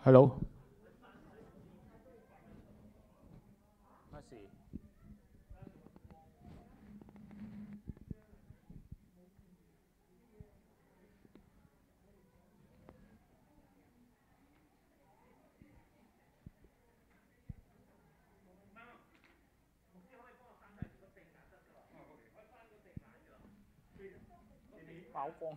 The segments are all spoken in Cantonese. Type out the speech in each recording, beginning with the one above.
Hello。爆光。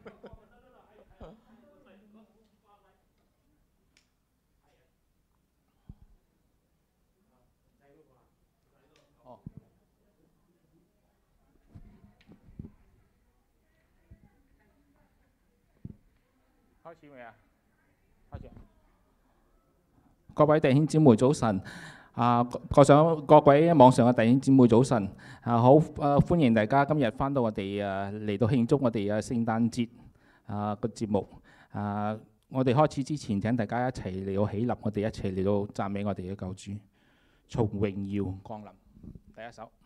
哦，開始未啊？開始。各位弟兄姊妹早晨。各位網上嘅弟兄姊妹早晨。好歡迎大家今日翻到我哋嚟到慶祝我哋嘅聖誕節個節目。我哋開始之前，請大家一齊嚟到起立，我哋一齊嚟到讚美我哋嘅救主，從榮耀降臨。第一首。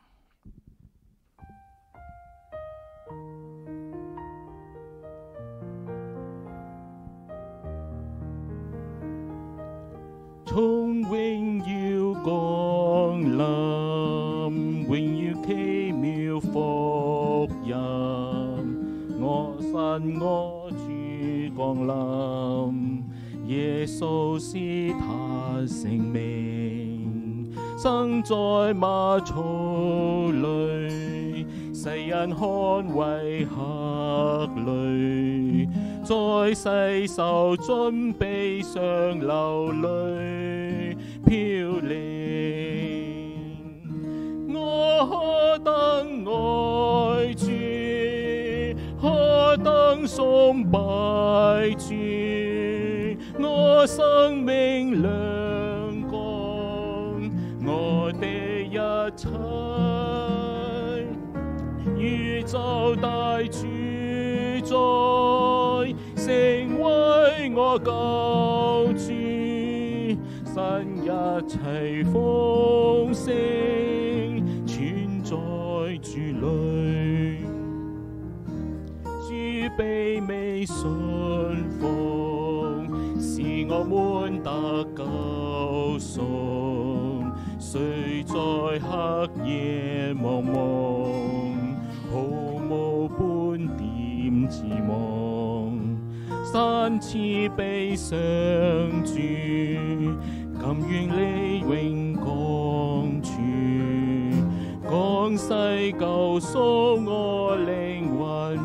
從榮耀降臨，榮耀奇妙福音，我神我主降臨，耶穌是他性命，生在馬槽裏，世人看為客旅。在世受盡悲傷流淚飄零，我何等愛主，何等崇拜主，我生命亮光，我的一切，宇宙大主宰，成為我救主，神一切豐盛，全在主裏。主卑微順服，使我們得救贖。雖在黑夜茫茫，毫無半點指望。神慈悲相助，甘願你永降處，降世救贖我靈魂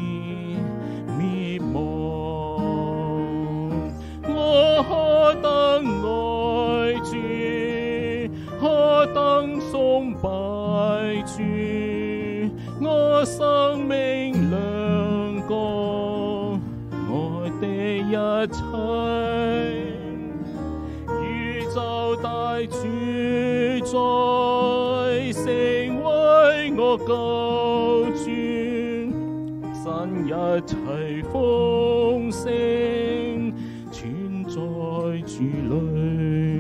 滅亡。我何等愛主，何等崇拜主，我生命亮光，一切宇宙大主宰，成為我救主，神一切豐盛，全在主裏。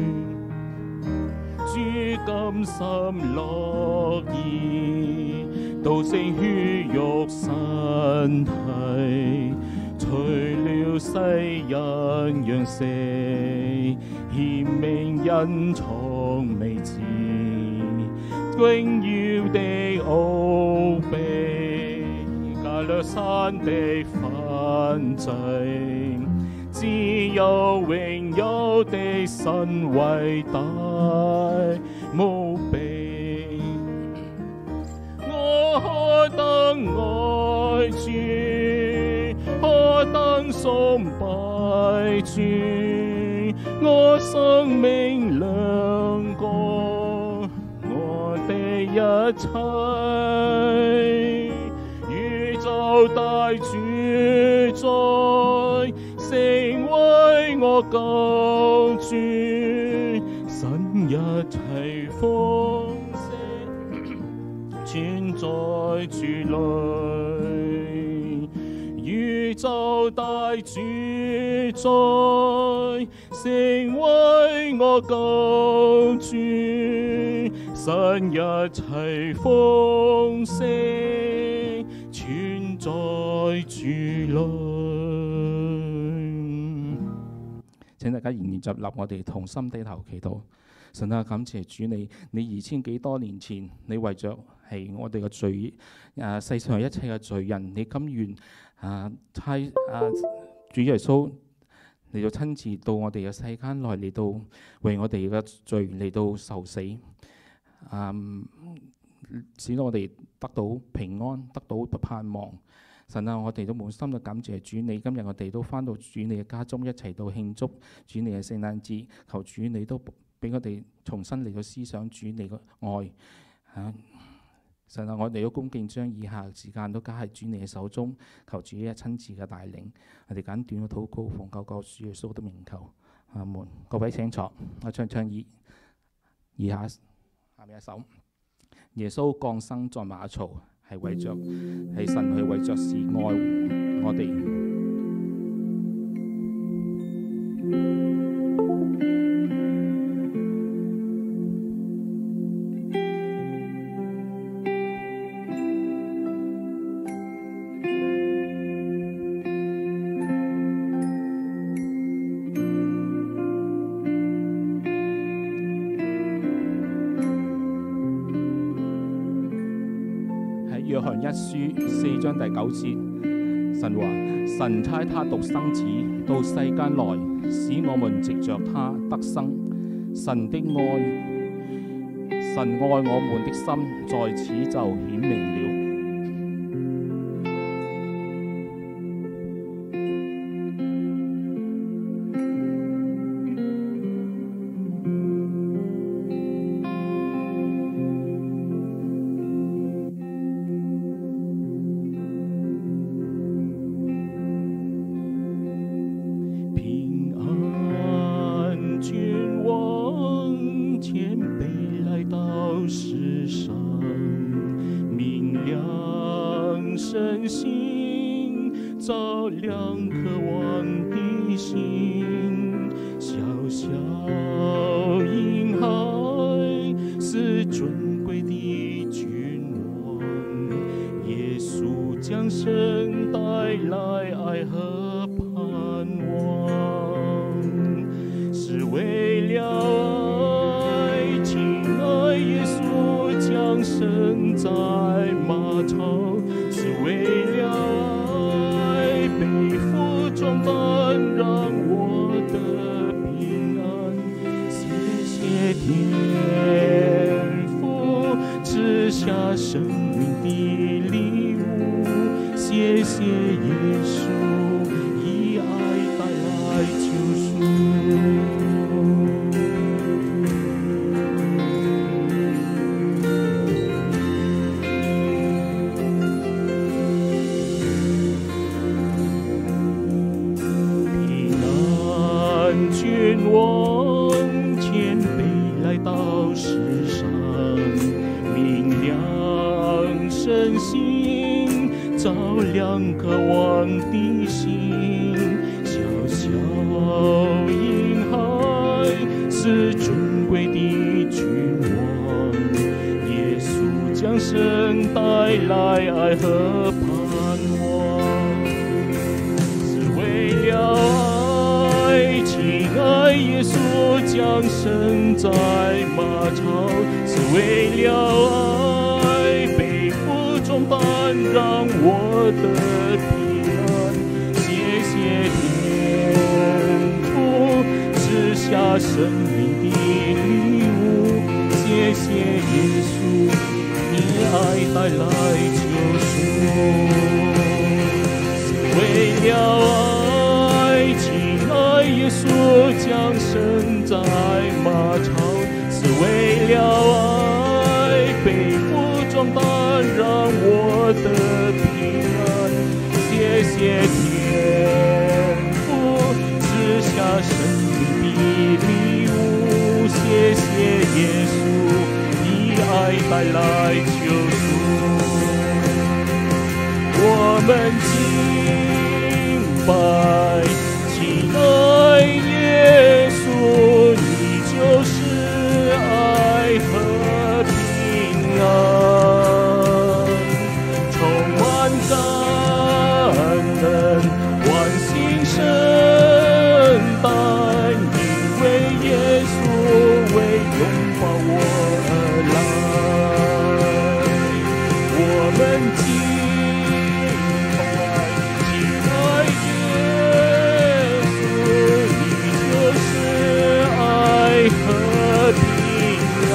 主甘心樂意，道成血肉身體，除了世人樣式，顯明隱藏未知，榮耀的奧秘，加略山的燔祭，自有榮耀的神偉大無比。我何等愛主，何等崇拜主，我生命亮光，我的一切宇宙大主宰，成為我救主，神一切豐盛，全在主裏。宇宙大主宰，成為我救主，神一切豐盛，全在主裏。 請大家仍然集立，我哋同心低頭祈禱。神啊，感謝主你2000幾多年前，你為着係我哋嘅罪，世上一切嘅罪人，你甘願差主耶穌嚟到親自到我哋嘅世間內，嚟到為我哋嘅罪嚟到受死，使到我哋得到平安，得到盼望。神啊，我哋都滿心嘅感謝主你，今日我哋都翻到主你嘅家中，一齊到慶祝主你嘅聖誕節。求主你都俾我哋重新嚟到思想主你嘅愛。神啊，我哋都恭敬將以下時間都交喺主你嘅手中，求主一親自嘅帶領。我哋簡短嘅禱告，奉救主耶穌的名求，阿門。各位請坐，我唱以下面一首。耶穌降生在馬槽，係為着係神係為着是愛我哋。約翰一書4章第9節，神話：神差他獨生子到世間來，使我們藉着他得生。神愛我們的心在此就顯明了。 身心照亮渴望的心，小小婴孩是尊贵的君王，耶稣降生带来爱和盼望，是为了爱，亲爱耶稣降生在马槽，是为了爱，背负重担，让我得平安。谢谢天父赐下生命的礼物，谢谢耶稣以爱带来救赎。君王谦卑来到世上，明亮身心，照亮渴望的心。小小婴孩是尊贵的君王，耶稣降生带来爱和盼望，是为了亲爱耶稣降生在马槽，是为了爱，背负重担，让我得平安。谢谢天父赐下生命的礼物，谢谢耶稣以爱带来救赎，是为了耶稣降生在马槽，是为了爱，背负重担，让我得平安。谢谢天父赐下生命的礼物，谢谢耶稣以爱带来救赎。我们敬拜亲爱耶稣，你就是爱和平安，充满感恩，万心圣诞， 敬拜，敬爱耶稣，你就是爱和平安，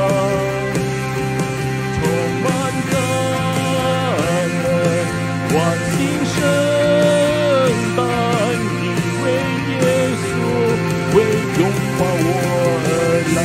充满感恩，欢庆圣诞，你为耶稣为拥抱我而来，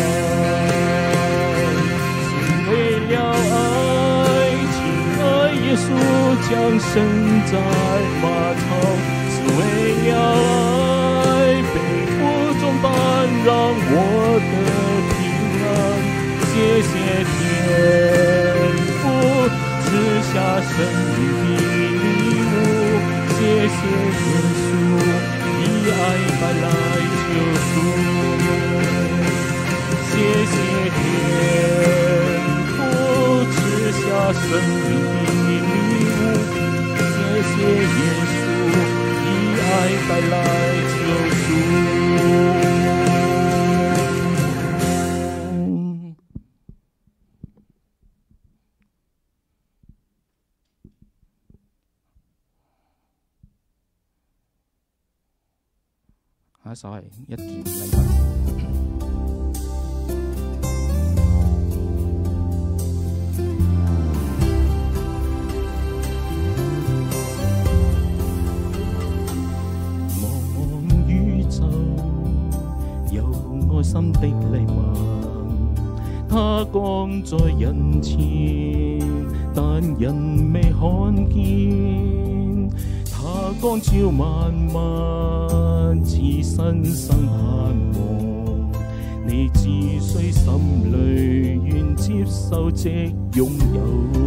是为了爱，亲爱耶稣降生在马槽，是为了爱，背负重担让我的平安，谢谢天父赐下生命的礼物，谢谢耶稣以爱带来救赎，谢谢天父赐下生命的礼物，谢谢耶稣以爱带来救赎。 下一首係一件禮物。 茫茫宇宙有愛心的禮物，它降在人前，但人未看見。它光照萬物，賜新生盼望。你只需心裏願接受即擁有。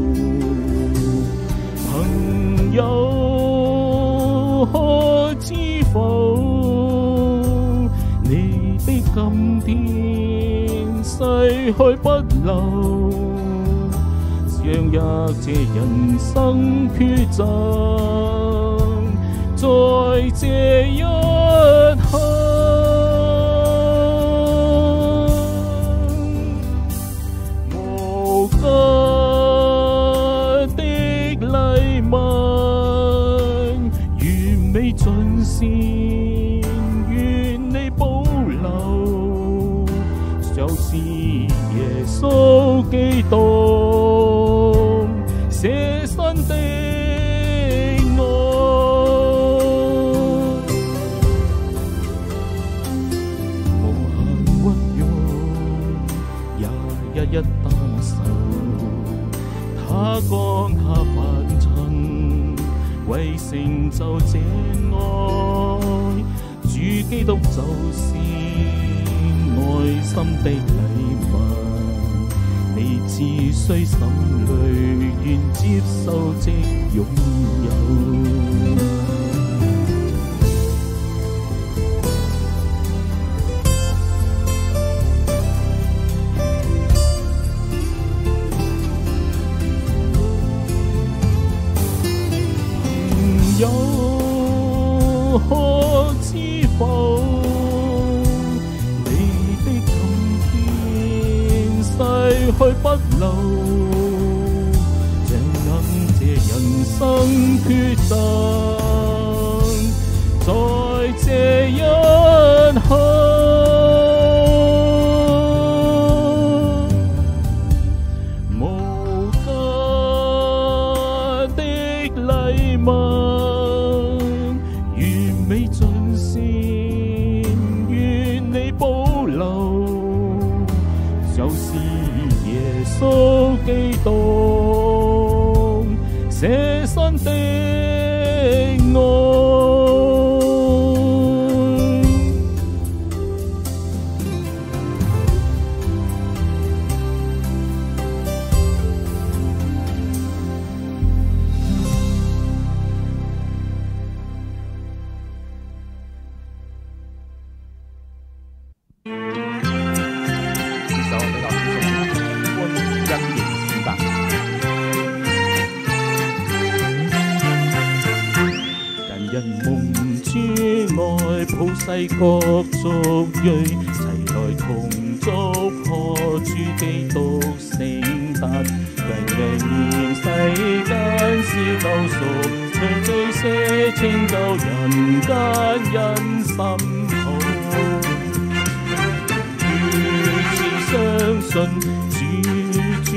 朋友可知否？你的今天逝去不留，像一這人生抉擇。在這一刻，無價的禮物，完美盡善，願你保留，就是耶穌基督捨身的。一擔手，他降下凡塵，為成就這愛，主基督就是愛心的禮物。你只需心裏願接受即擁有。有可知否？你的今天逝去不留，像這人生抉擇，在這一刻，無價的禮物。美盡善，願你保留，就是耶穌基督捨身的愛。人蒙主愛，普世各族裔，齊來同祝賀主基督聖誕，永永世界拯救人間因心好。如此相信主，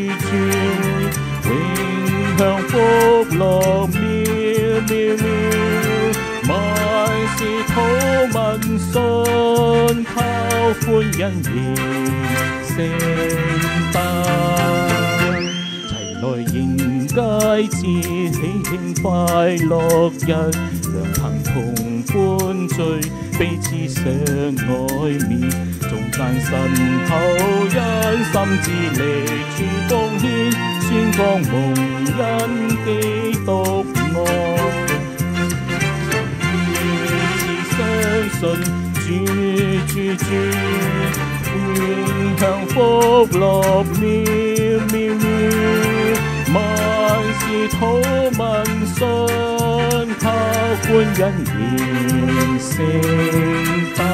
永享福樂渺萬事討問信靠歡欣迎聖誕，齊來迎佳節喜慶快樂日，良朋同歡聚，彼此相愛面，頌讚神後因心致力處奉獻，宣講蒙恩基督愛。相信主，永享福樂渺萬事討問信靠歡欣迎聖誕。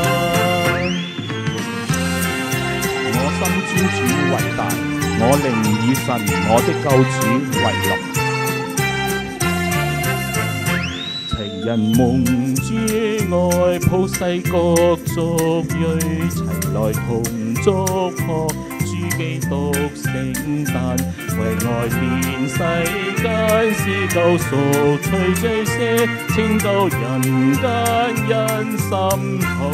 我心尊主為大，我靈以神我的救主為樂。情人蒙主愛，普世各族裔，齊來同祝賀主基督聖誕。為愛遍世間是救贖，除罪赦，拯救人間因心好。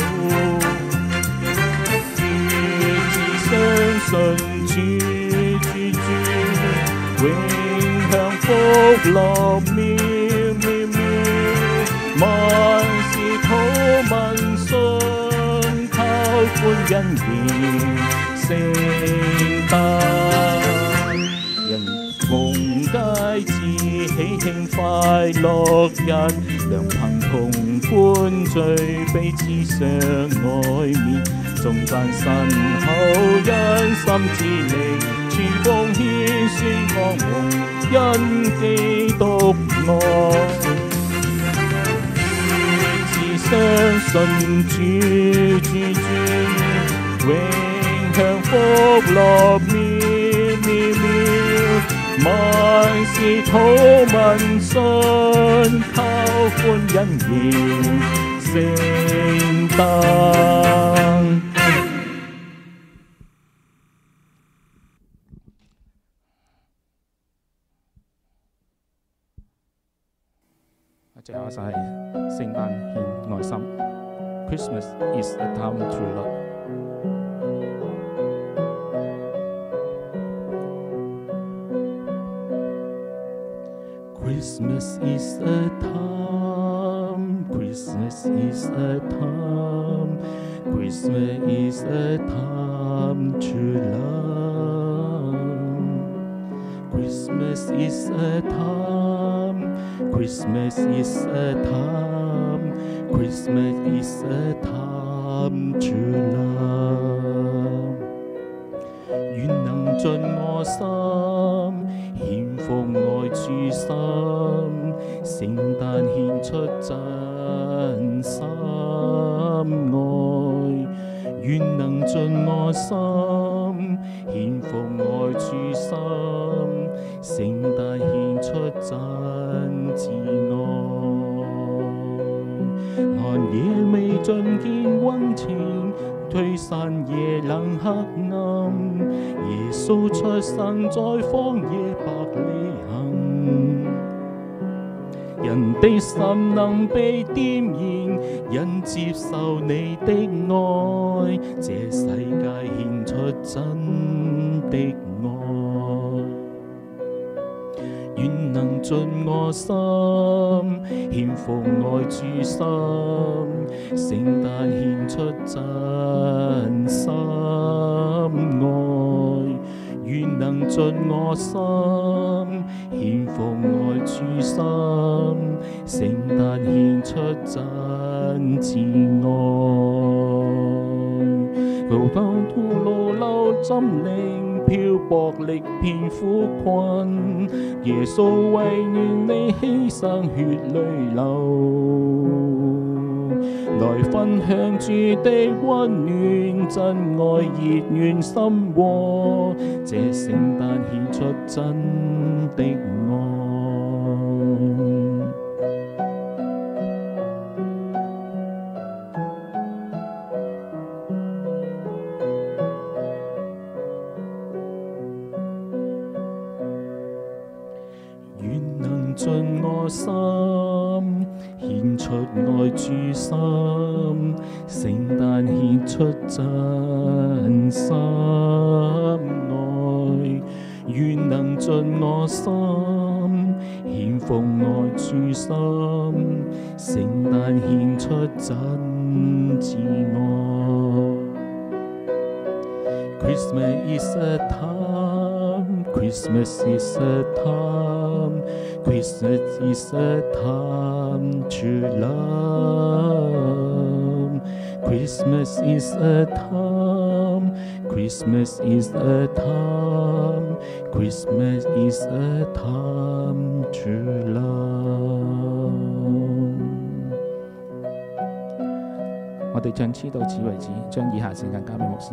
相信主，永享福樂萬事討問信靠歡欣迎聖誕，人逢佳節喜慶快樂日，良朋同歡聚，彼此相愛面，頌讚神後因心致力處奉獻，宣講蒙恩基督愛。相信主，永享福樂萬事討問信靠歡欣迎聖誕。 最後就係聖誕獻愛心 ，Christmas is a time to love。 Christmas is a time, Christmas is a time, Christmas is a time to love. Christmas is a time, Christmas is a time, Christmas is a time to love. 願能盡我心獻奉愛主心，聖誕獻出真心愛。願能盡我心獻奉愛主心，聖誕獻出真摯愛。寒夜未盡見溫情，推散夜冷黑暗，耶穌出生在荒野伯利恆，人的心能被點燃，因接受你的愛，這世界獻出真的愛。願能盡我心獻奉愛主心，聖誕獻出真心愛。願能盡我心獻奉愛主心，聖誕獻出真摯愛。路當吐露流針靈，漂泊歷遍苦困，耶穌為願你犧牲血淚流。來分享主的溫暖，真愛熱願心和，這聖誕獻出真的愛。 能盡我心獻出愛主心，聖誕獻出真心愛，願能盡我心獻奉愛主心，聖誕獻出真摯愛。Christmas is a time, Christmas is a time, Christmas is a time to love. Christmas is a time, Christmas is a time, Christmas is a time to love. 我哋唱詩到此為止，將以下時間交俾牧師。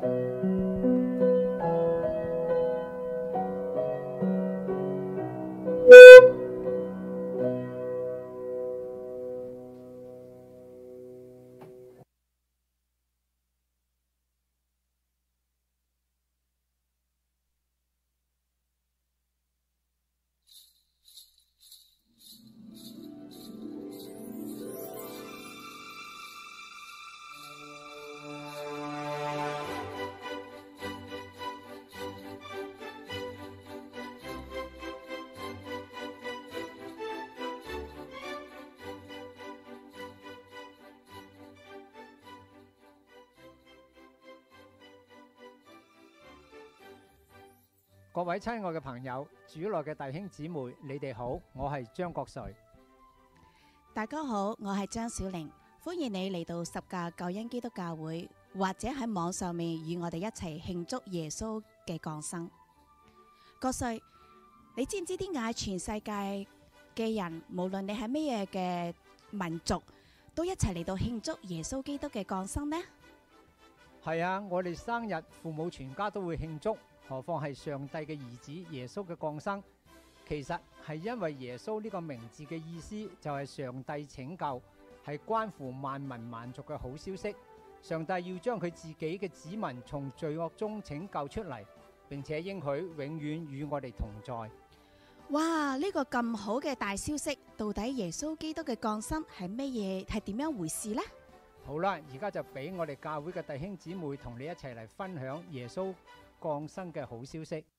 各位親愛嘅朋友，主內嘅弟兄姊妹，你哋好，我係張國瑞。 大家好，我係張小玲，歡迎你嚟到十架救恩基督教會，或者喺網上面與我哋一齊慶祝耶穌嘅降生。國瑞，你知唔知點解全世界嘅人，無論你係咩嘢嘅民族，都一齊嚟到慶祝耶穌基督嘅降生呢？ 係啊，我哋生日，父母全家都會慶祝。何況係上帝嘅兒子耶穌嘅降生，其實係因為耶穌呢個名字嘅意思就係上帝拯救，係關乎萬民萬族嘅好消息。上帝要將佢自己嘅子民從罪惡中拯救出嚟，並且應許永遠與我哋同在。 哇！呢個咁好嘅大消息，到底耶穌基督嘅降生係咩嘢？係點樣回事呢？ 好啦，而家就俾我哋教會嘅弟兄姊妹同你一齊嚟分享耶穌降生嘅好消息。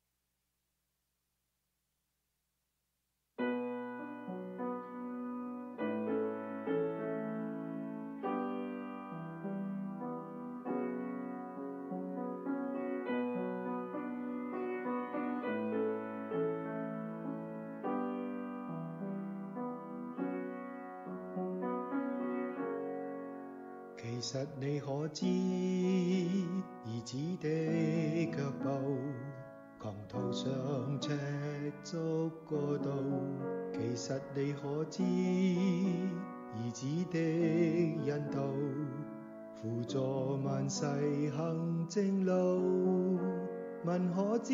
其實你可知，兒子的腳步，狂途上赤足過道。其實你可知，兒子的引導，輔助萬世行正路。問可知，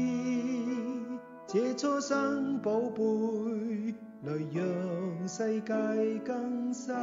這初生寶貝，來讓世界更新。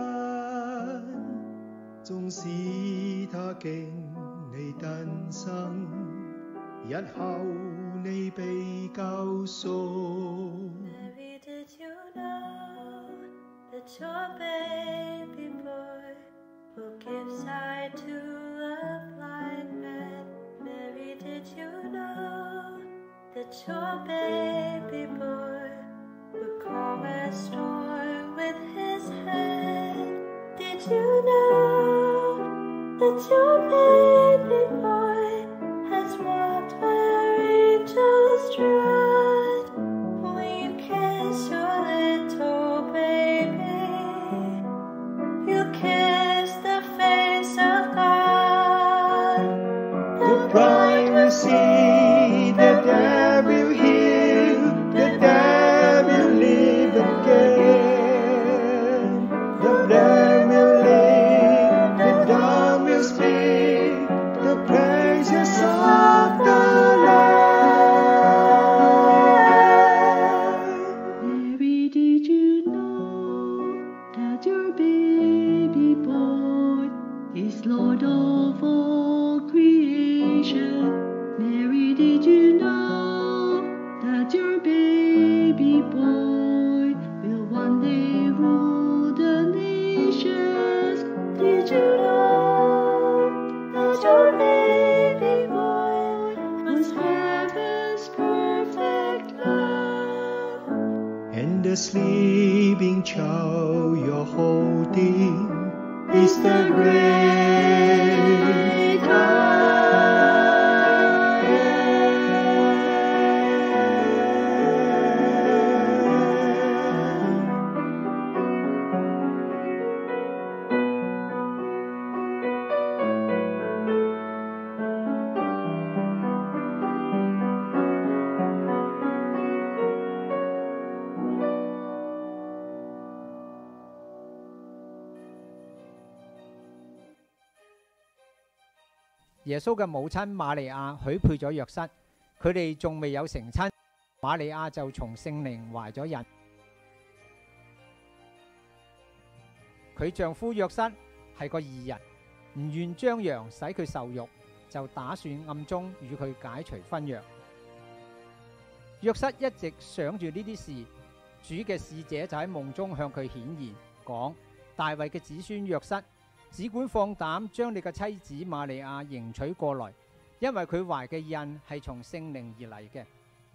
縱使他經你誕生，日後你被救贖。 Mary, did you know that your baby boy will give sight to a blind man? Mary, did you know that your baby boy will calm a storm with his hand? Did you know that your baby boy has walked where angels trod? When you kiss your little baby, you kiss the face of God. The blind will see, the dead will hear, the dead will live again. The blind will live, the dumb will speak, the when the sleeping child you're holding is the great I am。 耶穌嘅母親瑪利亞許配咗約瑟，佢哋仲未有成親，瑪利亞就從聖靈懷咗孕。佢丈夫約瑟係個義人，唔願張揚使佢受辱，就打算暗中與佢解除婚約。約瑟一直想住呢啲事，主嘅使者就喺夢中向佢顯現，講：大衛嘅子孫約瑟，只管放膽將你嘅妻子瑪利亞迎娶過來，因為佢懷嘅孕係從聖靈而嚟嘅。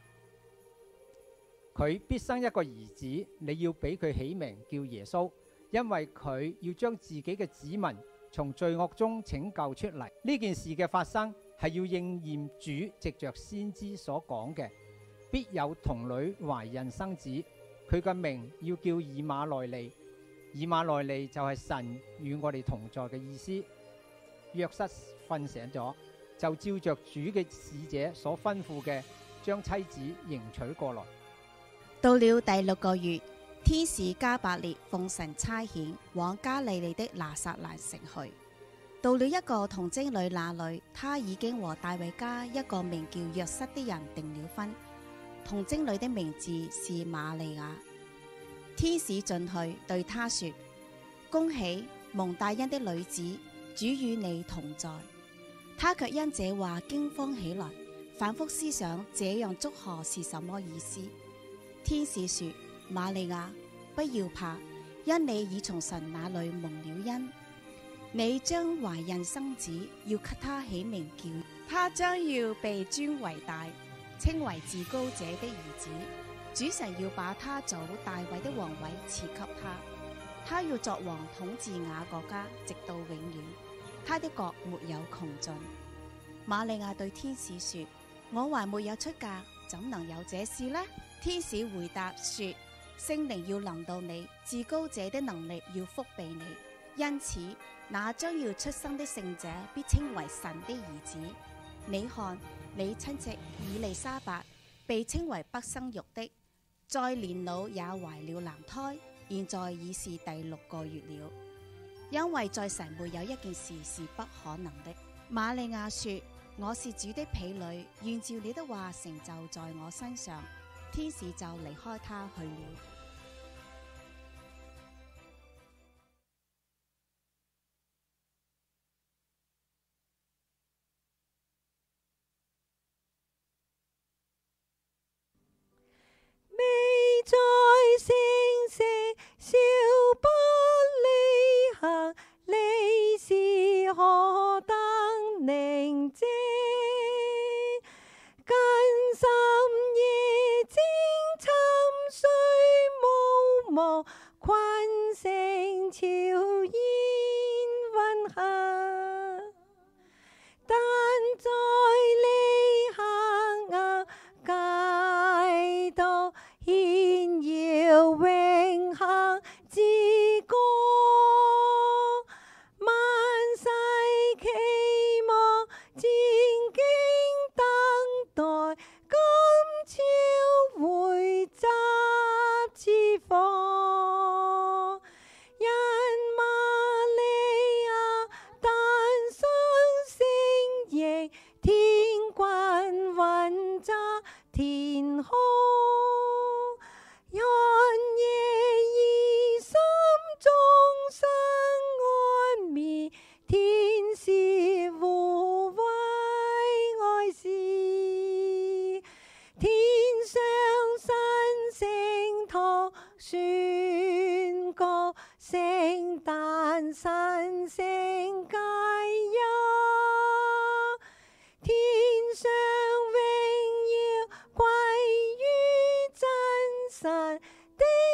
佢必生一個兒子，你要俾佢起名叫耶穌，因為佢要將自己嘅子民從罪惡中拯救出嚟。呢件事嘅發生係要應驗主藉着先知所講嘅，必有童女懷孕生子，佢嘅名要叫以馬內利。以馬內利就係神與我哋同在嘅意思。約瑟瞓醒咗，就照着主嘅使者所吩咐嘅，將妻子迎娶過來。 到了第6個月，天使加百列奉神差遣，往加利利的拿撒勒城去。到了一個童貞女那裏，他已經和大衛家一個名叫約瑟的人訂了婚。童貞女的名字是瑪利亞。天使進去對他說：恭喜蒙大恩的女子，主與你同在。他卻因這話驚慌起來，反覆思想這樣祝賀是什麼意思。天使說：瑪利亞，不要怕，因你已從神那裏蒙了恩，你將懷孕生子，要給他起名叫，他將要被尊為大，稱為至高者的兒子。主神要把他祖大衛的王位賜給他，他要作王統治雅各家，直到永遠，他的國沒有窮盡。瑪利亞對天使說：我還沒有出嫁，怎能有這事呢？天使回答說：聖靈要臨到你，至高者的能力要覆庇你，因此那將要出生的聖者必稱為神的兒子。你看，你親戚以利沙伯被稱為不生育的，在年老也懷了男胎，現在已是第6個月了，因為在神沒有一件事是不可能的。瑪利亞說：我是主的婢女，願照你的話成就在我身上。天使就離開他去了。 在聖城少不離行，你是何等寧靜，更深夜靜沉睡無夢，困醒悄然溫馨，但在你黑暗街道顯耀永恆之光，萬世期望戰兢等待，今朝會集之放，因瑪利亞誕生聖嬰，天君雲罩天空。願夜已心中生安眠，天使護衛愛是，天上新星堂宣告聖誕新星佳音，天上榮耀歸於真神的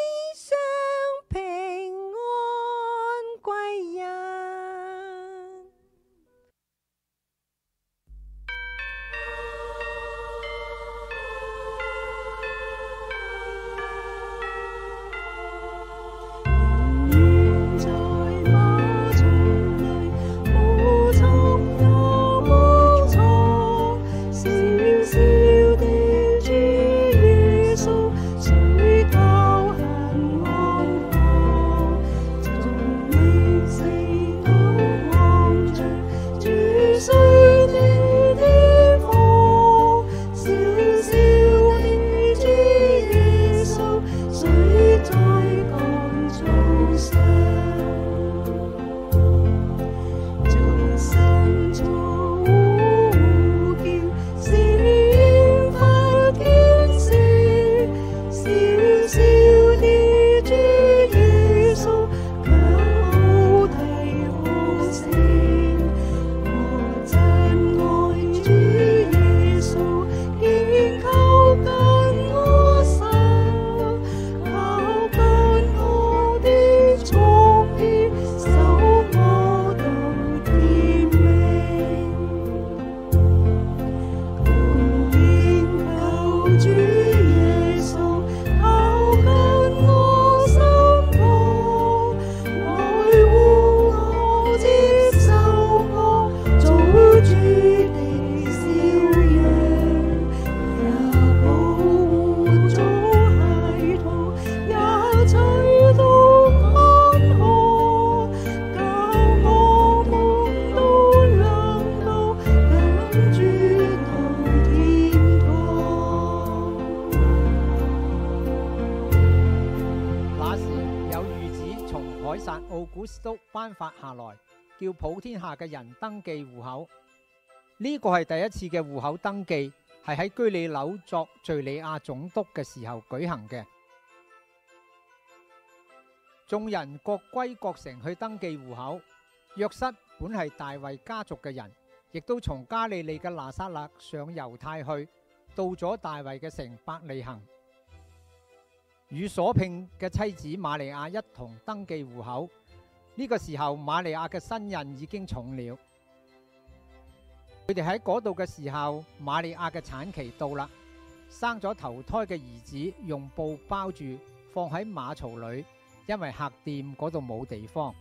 撒奧古斯都頒發下來，叫普天下嘅人登記戶口。呢個係第一次嘅戶口登記，係喺居里紐作敘利亞總督嘅時候舉行嘅。眾人各歸各城去登記戶口。約瑟本係大衛家族嘅人，亦都從加利利嘅拿撒勒上猶太去，到咗大衛嘅城伯利恆，與所聘嘅妻子瑪利亞一同登記戶口。呢個時候，瑪利亞嘅身孕已經重了。佢哋喺嗰度嘅時候，瑪利亞嘅產期到啦，生咗頭胎嘅兒子，用布包住，放喺馬槽裏，因為客店嗰度冇地方。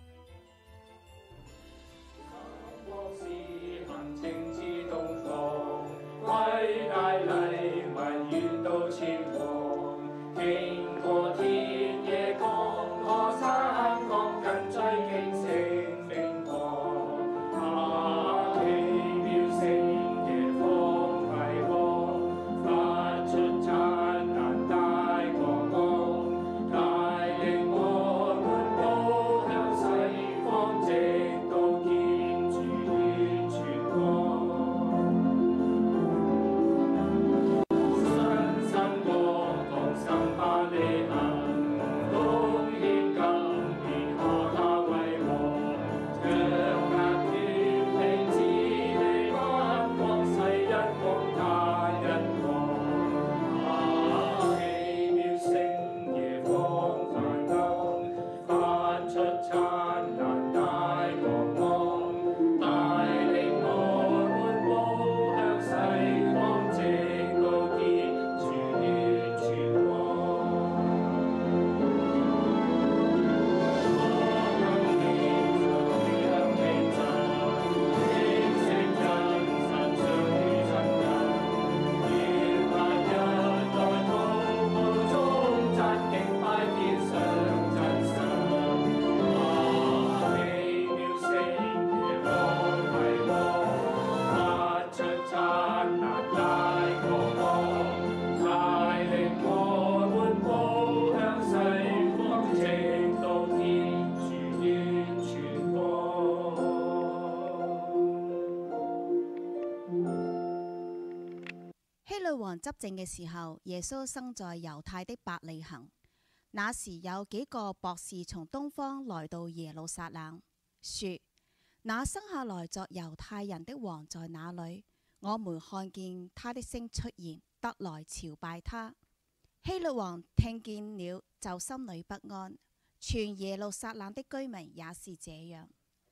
希律王執政嘅時候，耶穌生在猶太的伯利恆。那時有幾個博士從東方來到耶路撒冷，說：那生下來作猶太人的王在哪裏？我們看見他的星出現，得來朝拜他。希律王聽見了，就心裏不安，全耶路撒冷的居民也是這樣。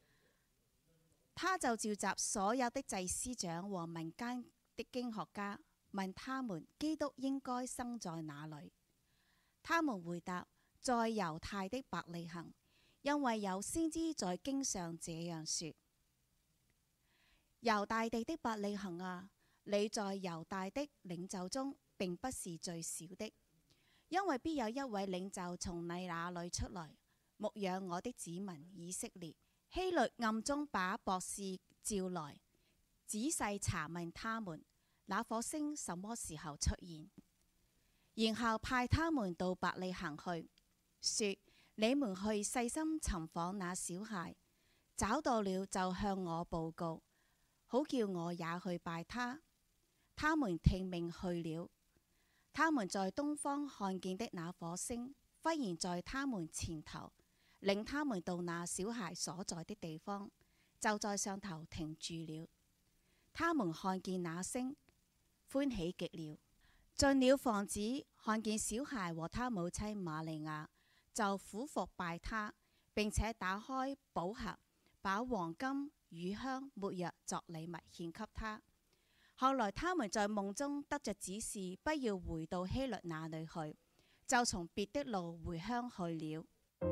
他就召集所有的祭司長和民間的經學家，問他們基督應該生在哪裏。他們回答：在猶太的伯利恆，因為有先知在經上這樣說：猶大地的伯利恆啊，你在猶大的領袖中並不是最小的，因為必有一位領袖從你那裏出來，牧養我的子民以色列。希律暗中把博士召來，仔細查問他們那顆星什麼時候出現，然後派他們到伯利恆去，說：你們去細心尋訪那小孩，找到了就向我報告，好叫我也去拜他。他們聽命去了。他們在東方看見的那顆星，忽然在他們前頭，領他們到那小孩所在的地方，就在上頭停住了。他們看見那星，歡喜極了。進了房子，看見小孩和他母親瑪利亞，就俯伏拜他，並且打開寶盒，把黃金、乳香、沒藥作禮物獻給他。後來他們在夢中得着指示，不要回到希律那裏去，就從別的路回鄉去了。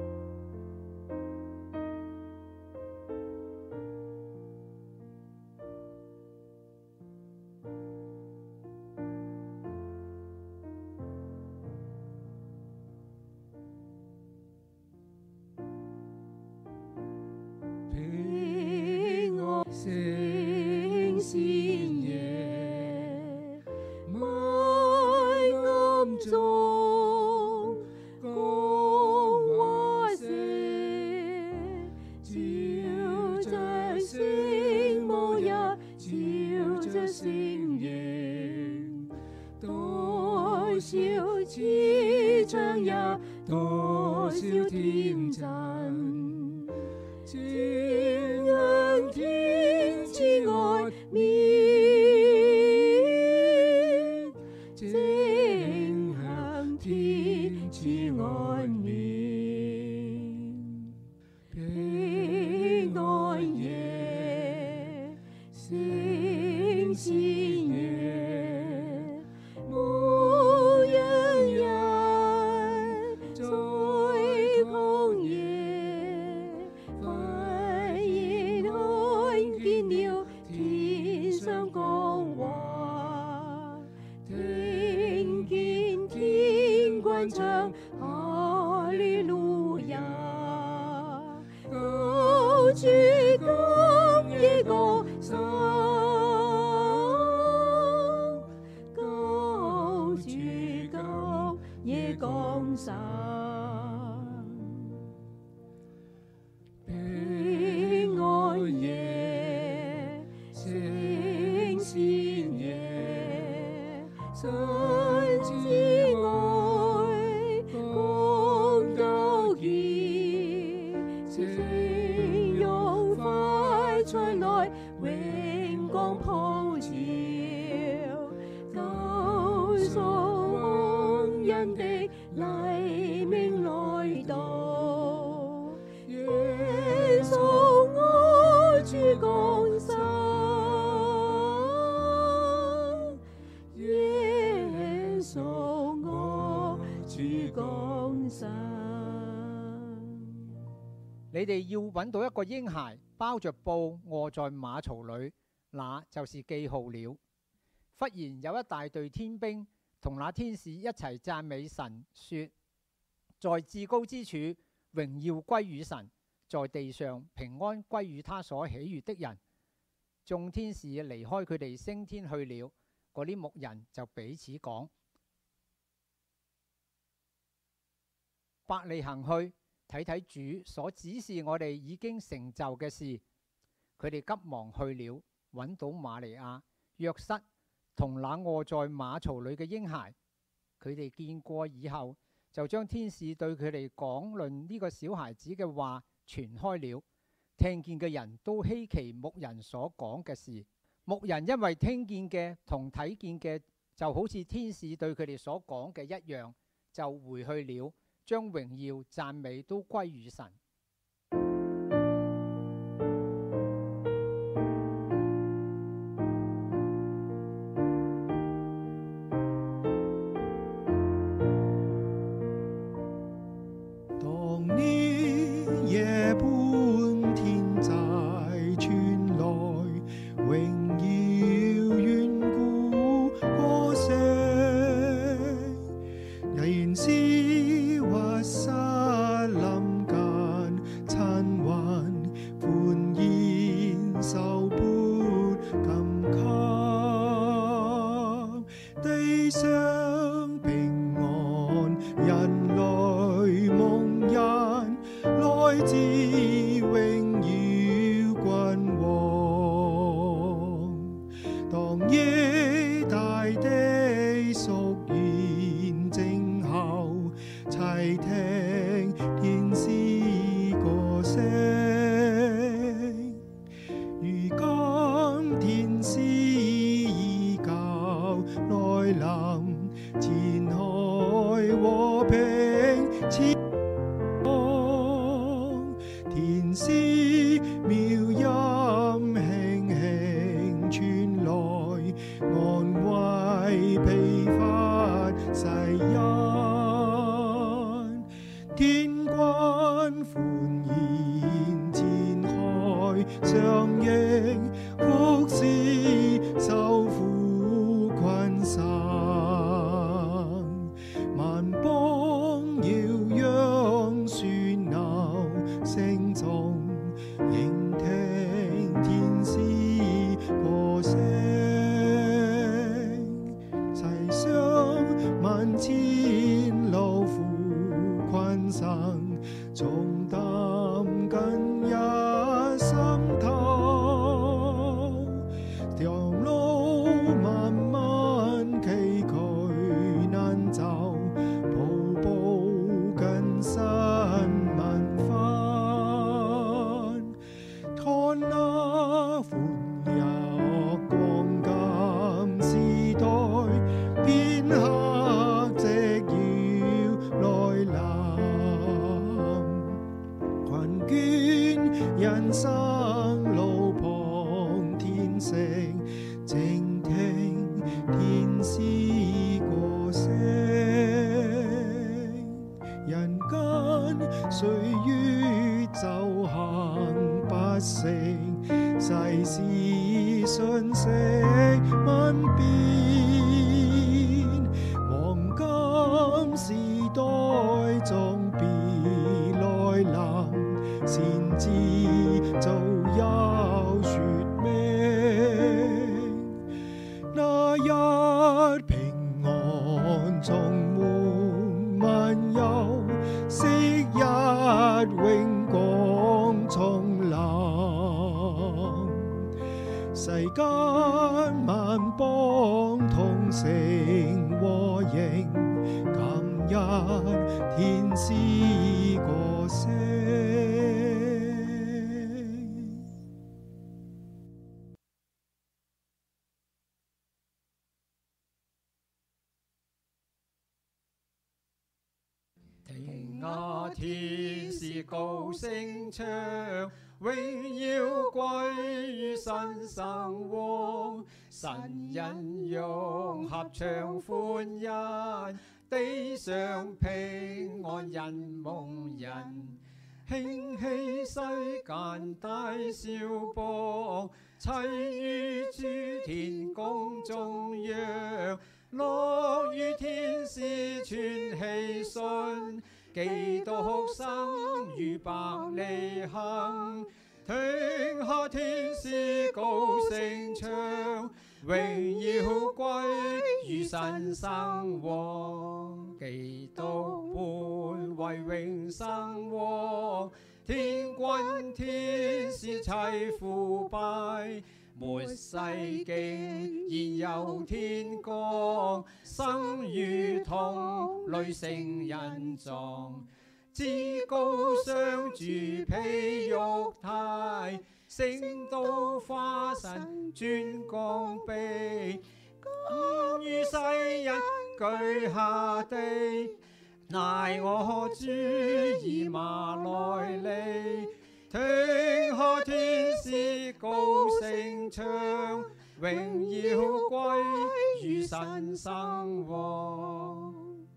聖善夜，埋暗中，光下多少天真，轉向天之外面，正向天之外面，平安夜，聖善夜，無人人在曠野，忽然看見了天上光華，聽見天軍唱哈利路亞，高主今夜降生，高主今夜降生，平安夜，聖善夜，神之愛降到義，聖容快出來，榮光普照，救贖亡人的黎明來到，耶穌我主降生，耶穌我主降生。 你哋要揾到一個嬰孩，包着布卧在馬槽裏，那就是記號了。忽然有一大隊天兵同那天使一齊讚美神，說：在至高之處榮耀歸於神，在地上平安歸於他所喜悅的人。眾天使離開佢哋升天去了，嗰啲牧人就彼此講：伯利恆去睇睇主所指示我哋已經成就嘅事。佢哋急忙去了，揾到瑪利亞、約瑟同那卧在馬槽裏嘅嬰孩。佢哋見過以後，就將天使對佢哋講論呢個小孩子嘅話傳開了。聽見嘅人都稀奇牧人所講嘅事。牧人因為聽見嘅同睇見嘅就好似天使對佢哋所講嘅一樣，就回去了，將榮耀讚美都歸於神。 當呢夜半天際傳來榮耀遠古歌聲，仍然是屈膝林間親還歡宴受杯金給地上平安，人類夢人來自榮耀君王。當夜大地肅然靜候，齊聽天使歌聲。如今天使已教來臨，前開和平前方，天使妙音輕輕傳來，安慰疲乏世人。天軍歡宴展開，相迎福事受苦困生，萬邦搖揚旋鬧聲中，應聽天使歌聲。世上萬千勞苦困生，重擔緊一心頭，條路漫漫崎嶇難走，步步人生路旁天色，靜聽天使歌聲。人間誰於走行不勝，世事瞬息萬變，黃金時代終必來臨，先知早有說明，那日平安充滿萬有，昔日榮光重臨，世間萬邦同聲和應，今日天使歌聲。聽啊，天使高聲唱，榮耀歸於神生王，神人用合唱歡欣，地上平安人蒙人，興起世間大小邦，齊於主天宮中央，樂與天使傳喜訊，基督生於伯利恆。聽下天使高聲唱，榮耀歸於神生王，基督本為永生王，天軍天使齊呼拜，末世竟現有天光，生如同雷聲人狀，至高上主披玉帶，升到化身尊降卑，甘於世人居下地，乃我主以馬內利。聽下天使高聲唱，榮耀歸於神生王。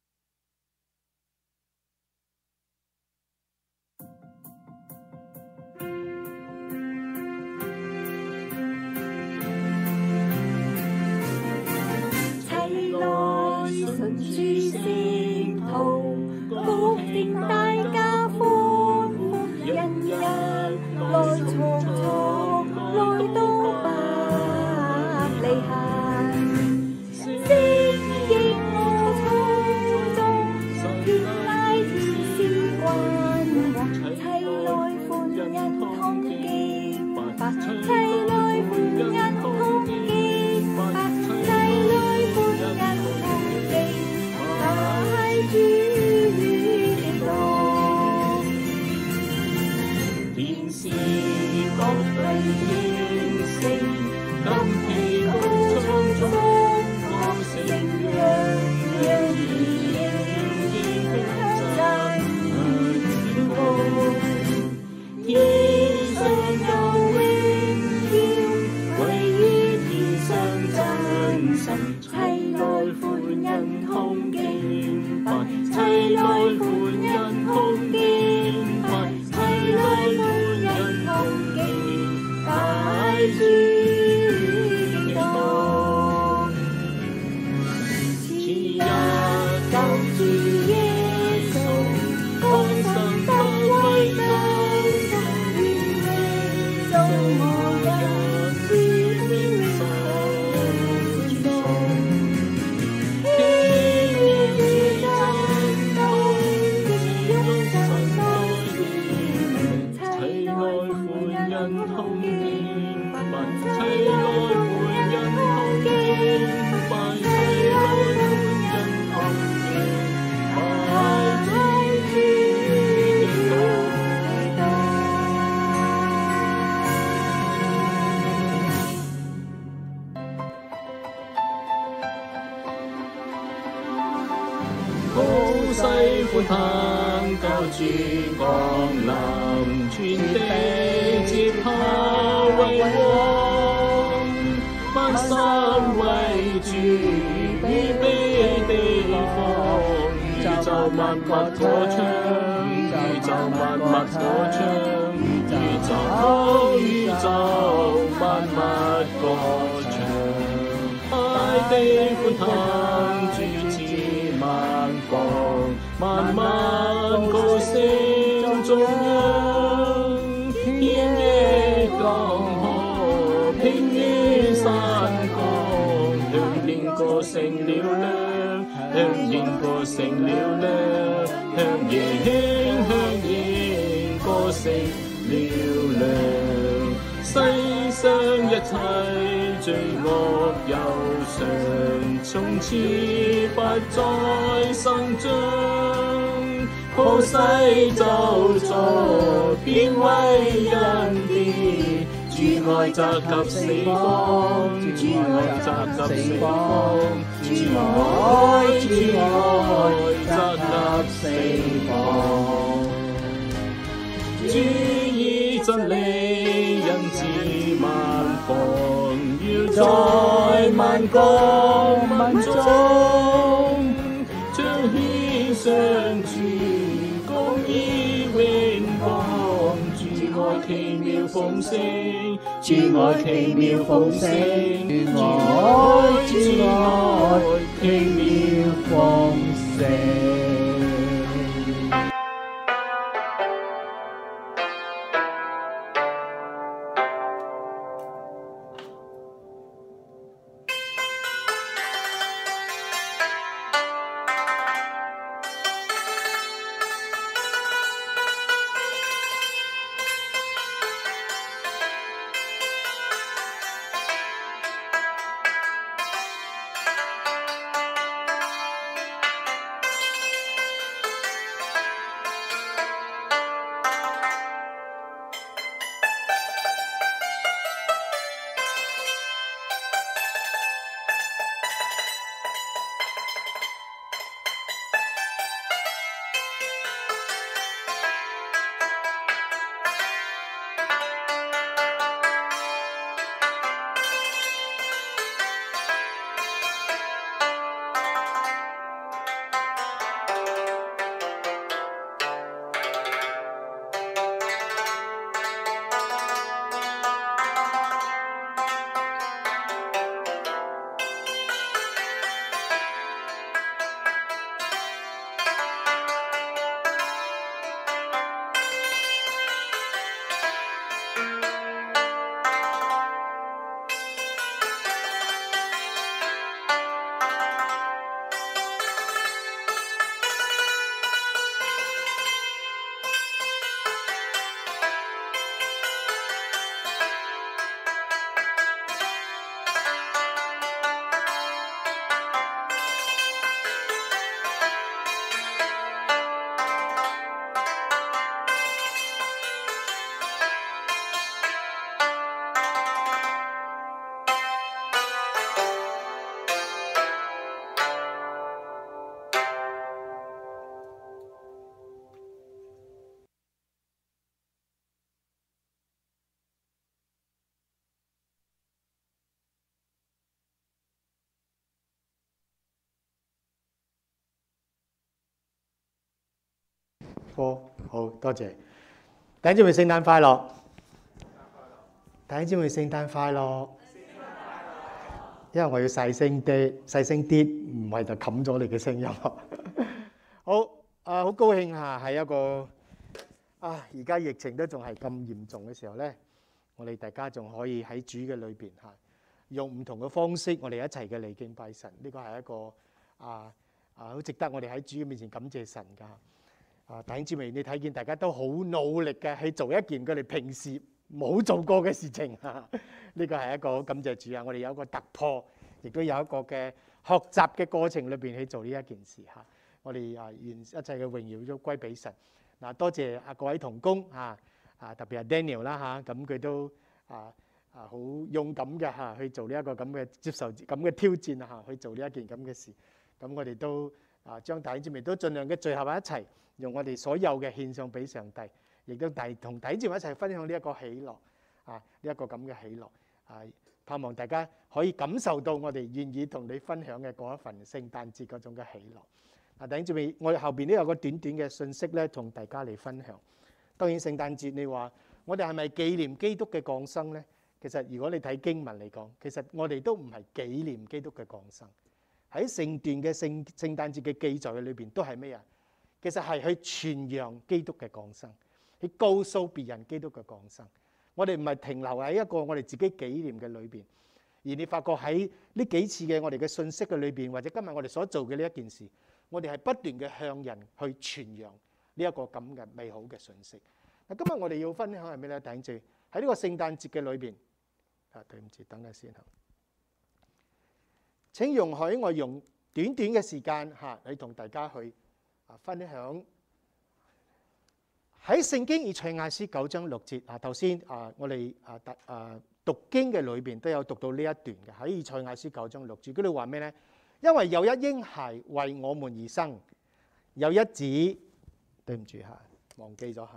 齊來順主聖途，福田大家歡呼，人人來從從來到伯利恆，聲應我主降臨，全地接他為王，萬心為主預備地方，宇宙萬物歌唱，宇宙萬物歌唱，宇宙萬物歌唱，大地歡騰，主賜萬國，萬民高聲頌揚，天野江河，平原山崗，向天歌聲嘹亮，向天歌聲嘹亮，向夜歌聲嘹亮，世上一切罪惡憂傷，從此不再生長，普世咒詛變為恩典，主愛澤及四方，主愛澤及四方，主愛澤及四方，主以真理恩慈萬方，要在萬國萬眾彰顯上主公義榮光，主愛奇妙豐盛，主愛奇妙豐盛，主愛奇妙豐盛。 好多謝弟兄姊妹，聖誕快樂！弟兄姊妹，聖誕快樂！因為我要細聲啲，唔係就冚咗你嘅聲音。好好高興嚇，喺一個而家疫情都仲係咁嚴重嘅時候咧，我哋大家仲可以喺主嘅裏邊嚇，用唔同嘅方式，我哋一齊嘅嚟敬拜神。呢個係一個好值得我哋喺主嘅面前感謝神㗎。弟兄姊妹，你睇見大家都好努力嘅去做一件佢哋平時冇做過嘅事情，呢個係一個好感謝主啊！我哋有一個突破，亦都有一個嘅學習嘅過程裏邊去做呢一件事嚇。我哋願一切嘅榮耀都歸俾神。多謝各位同工特別係 Daniel 啦嚇，咁佢都好勇敢嘅嚇去做呢一個咁嘅接受咁嘅挑戰嚇，去做呢一件咁嘅事。咁我哋都將弟兄姊妹都盡量嘅聚合喺一齊，用我哋所有嘅獻上俾上帝，亦都同弟兄姊妹一齊分享呢一個喜樂呢一個咁嘅喜樂盼望大家可以感受到我哋願意同你分享嘅嗰一份聖誕節嗰種嘅喜樂。弟兄姊妹，我哋後邊都有個短短嘅信息咧，同大家嚟分享。當然聖誕節你話我哋係咪紀念基督嘅降生咧？其實如果你睇經文嚟講，其實我哋都唔係紀念基督嘅降生。喺成段嘅聖誕節嘅記載嘅裏邊都係咩啊？其實係去傳揚基督嘅降生，去告訴別人基督嘅降生。我哋唔係停留喺一個我哋自己紀念嘅裏邊，而你發覺喺呢幾次嘅我哋嘅信息嘅裏邊，或者今日我哋所做嘅呢一件事，我哋係不斷嘅向人去傳揚呢一個咁嘅美好嘅信息。嗱，今日我哋要分享係咩咧？弟兄姊妹，喺呢個聖誕節嘅裏邊，對唔住，等下先。請容許我用短短嘅時間嚟同大家去分享喺聖經以賽亞書9章6節頭先我哋讀經嘅裏邊都有讀到呢一段嘅，喺以賽亞書9章6節嗰度話咩咧？因為有一嬰孩為我們而生，有一子，對唔住忘記咗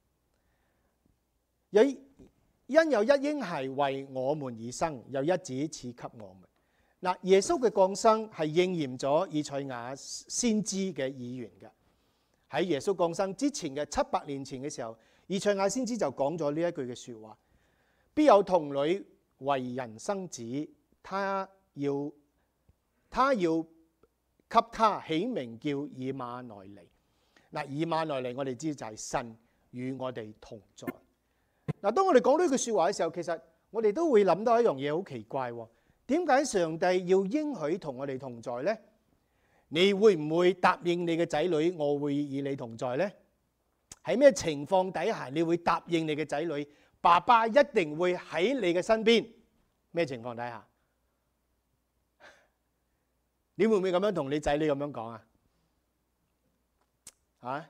因有一嬰孩為我們而生，有一子賜給我們。嗱，耶穌嘅降生係應驗咗以賽亞先知嘅預言嘅。喺耶穌降生之前嘅700年前嘅時候，以賽亞先知就講咗呢一句嘅説話：必有童女為人生子，他要給他起名叫以馬內利。嗱，以馬內利我哋知就係神與我哋同在。嗱，當我哋講呢句説話嘅時候，其實我哋都會諗到一樣嘢好奇怪喎。點解上帝要應許同我哋同在呢？你會唔會答應你嘅仔女，我會與你同在呢？喺咩情況底下你會答應你嘅仔女，爸爸一定會喺你嘅身邊？咩情況底下？你會唔會咁樣同你仔女咁樣講啊？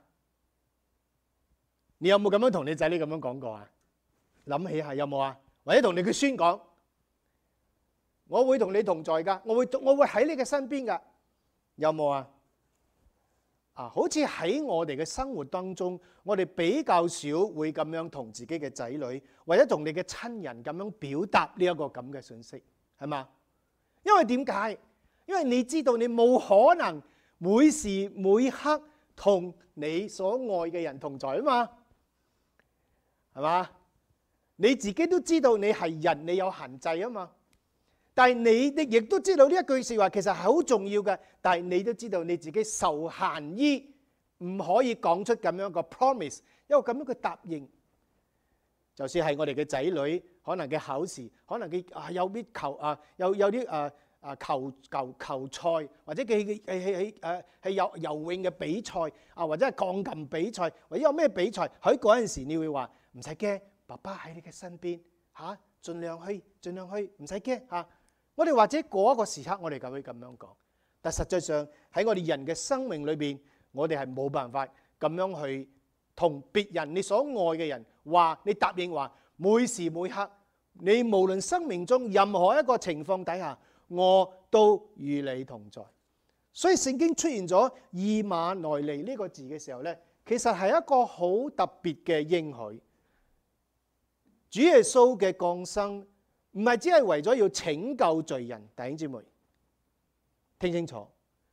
你有冇咁樣同你仔女咁樣講過啊？諗起下有冇啊？或者同你嘅孫講？我會同你同在噶，我會喺你嘅身邊噶，有冇啊？好似喺我哋嘅生活當中，我哋比較少會咁樣同自己嘅仔女，或者同你嘅親人咁樣表達呢一個咁嘅信息，係嘛？因為點解？因為你知道你冇可能每時每刻同你所愛嘅人同在啊嘛，係嘛？你自己都知道你係人，你有限制啊嘛。但係你亦都知道呢一句説話其實係好重要嘅，但係你都知道你自己受限於唔可以講出咁樣個 promise， 一個咁樣嘅答應。就算係我哋嘅仔女，可能嘅考試，可能佢有啲有啲球賽，或者佢係有游泳嘅比賽或者係鋼琴比賽，或者有咩比賽，喺嗰陣時你會話唔使驚，爸爸喺你嘅身邊盡量去，唔使驚。我哋或者嗰一個時刻，我哋就會咁樣講。但實際上喺我哋人嘅生命裏邊，我哋係冇辦法咁樣去同別人你所愛嘅人話，你答應話每時每刻，你無論生命中任何一個情況底下，我都與你同在。所以聖經出現咗以馬內利呢個字嘅時候呢，其實係一個好特別嘅應許。主耶穌嘅降生唔係只係為咗要拯救罪人，弟兄姊妹聽清楚。